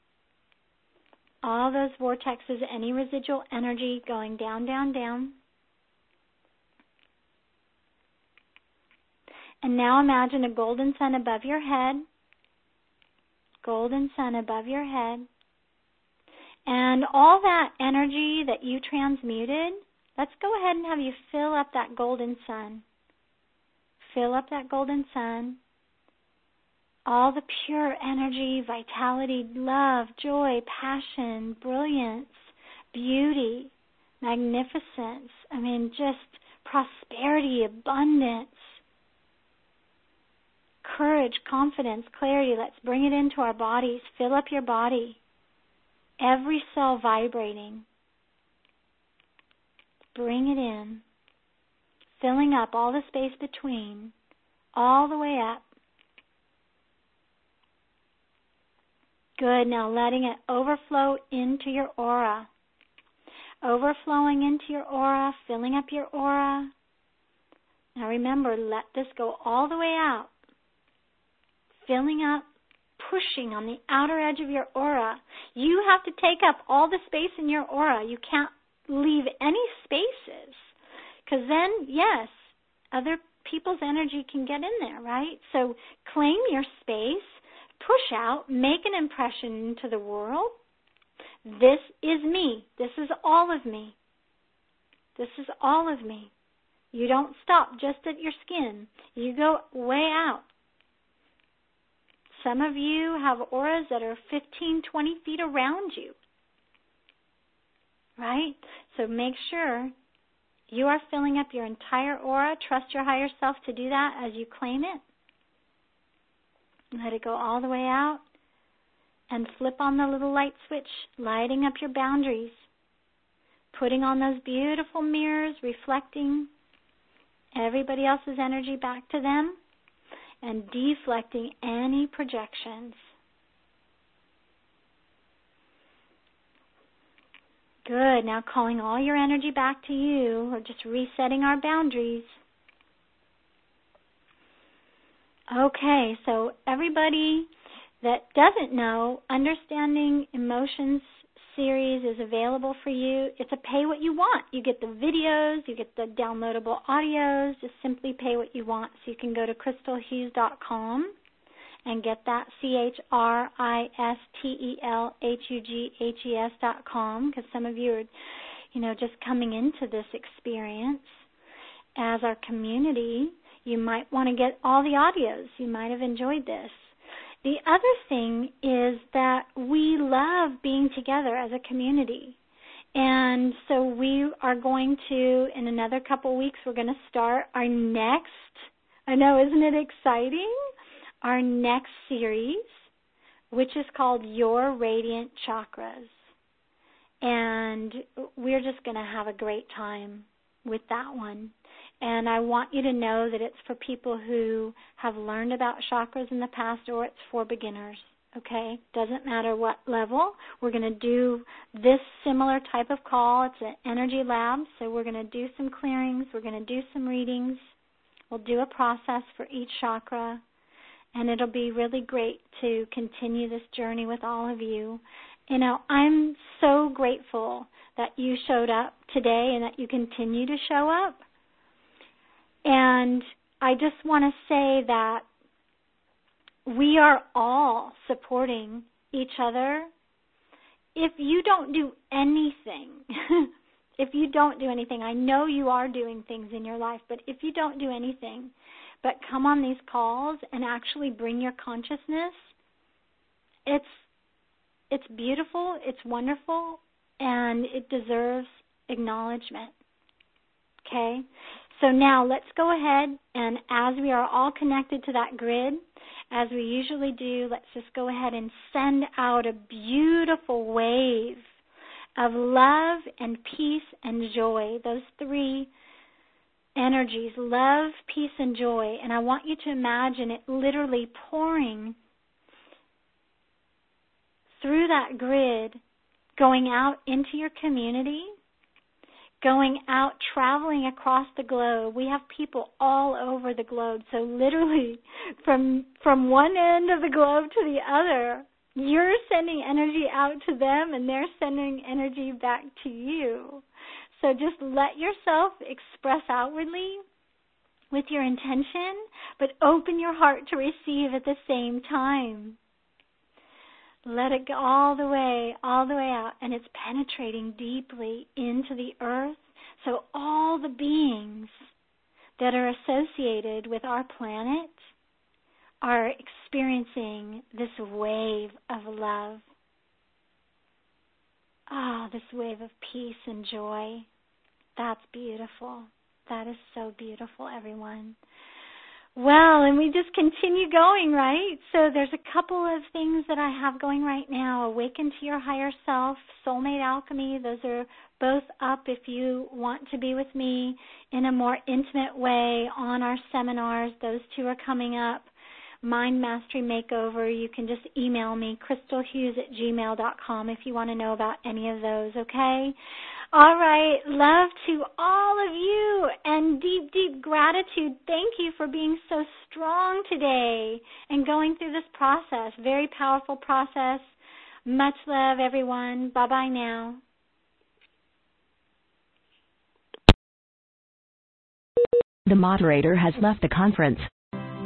those vortexes, any residual energy going down, down, down. And now imagine a golden sun above your head. Golden sun above your head. And all that energy that you transmuted, let's go ahead and have you fill up that golden sun. Fill up that golden sun. All the pure energy, vitality, love, joy, passion, brilliance, beauty, magnificence. I mean, just prosperity, abundance, courage, confidence, clarity. Let's bring it into our bodies. Fill up your body. Every cell vibrating. Bring it in. Filling up all the space between, all the way up. Good. Now letting it overflow into your aura. Overflowing into your aura, filling up your aura. Now remember, let this go all the way out. Filling up, pushing on the outer edge of your aura. You have to take up all the space in your aura. You can't leave any spaces. Because then, yes, other people's energy can get in there, right? So claim your space, push out, make an impression into the world. This is me. This is all of me. This is all of me. You don't stop just at your skin. You go way out. Some of you have auras that are 15, 20 feet around you, right? So make sure you are filling up your entire aura. Trust your higher self to do that as you claim it. Let it go all the way out. And flip on the little light switch, lighting up your boundaries. Putting on those beautiful mirrors, reflecting everybody else's energy back to them. And deflecting any projections. Good. Now calling all your energy back to you, or just resetting our boundaries. Okay, so everybody that doesn't know, Understanding Emotions series is available for you. It's a pay what you want. You get the videos, you get the downloadable audios. Just simply pay what you want. So you can go to crystalhughes.com and get that, ChristelHughes.com, because some of you are, just coming into this experience as our community. You might want to get all the audios. You might have enjoyed this. The other thing is that we love being together as a community. And so we are going to, in another couple weeks, we're going to start our next, I know, isn't it exciting? Our next series, which is called Your Radiant Chakras. And we're just going to have a great time with that one. And I want you to know that it's for people who have learned about chakras in the past, or it's for beginners, okay? Doesn't matter what level. We're going to do this similar type of call. It's an energy lab, so we're going to do some clearings. We're going to do some readings. We'll do a process for each chakra, and it'll be really great to continue this journey with all of you. I'm so grateful that you showed up today and that you continue to show up. And I just want to say that we are all supporting each other. If you don't do anything, I know you are doing things in your life, but if you don't do anything but come on these calls and actually bring your consciousness, it's beautiful, it's wonderful, and it deserves acknowledgement. Okay? So now let's go ahead, and as we are all connected to that grid, as we usually do, let's just go ahead and send out a beautiful wave of love and peace and joy, those three energies, love, peace, and joy. And I want you to imagine it literally pouring through that grid, going out into your community, going out, traveling across the globe. We have people all over the globe. So literally from one end of the globe to the other, you're sending energy out to them and they're sending energy back to you. So just let yourself express outwardly with your intention, but open your heart to receive at the same time. Let it go all the way out, and it's penetrating deeply into the earth. So all the beings that are associated with our planet are experiencing this wave of love. This wave of peace and joy. That's beautiful. That is so beautiful, everyone. Well, and we just continue going, right? So there's a couple of things that I have going right now. Awaken to Your Higher Self, Soulmate Alchemy. Those are both up if you want to be with me in a more intimate way on our seminars. Those two are coming up. Mind Mastery Makeover. You can just email me, crystalhughes@gmail.com, if you want to know about any of those, okay? All right. Love to all of you and deep, deep gratitude. Thank you for being so strong today and going through this process. Very powerful process. Much love, everyone. Bye-bye now. The moderator has left the conference.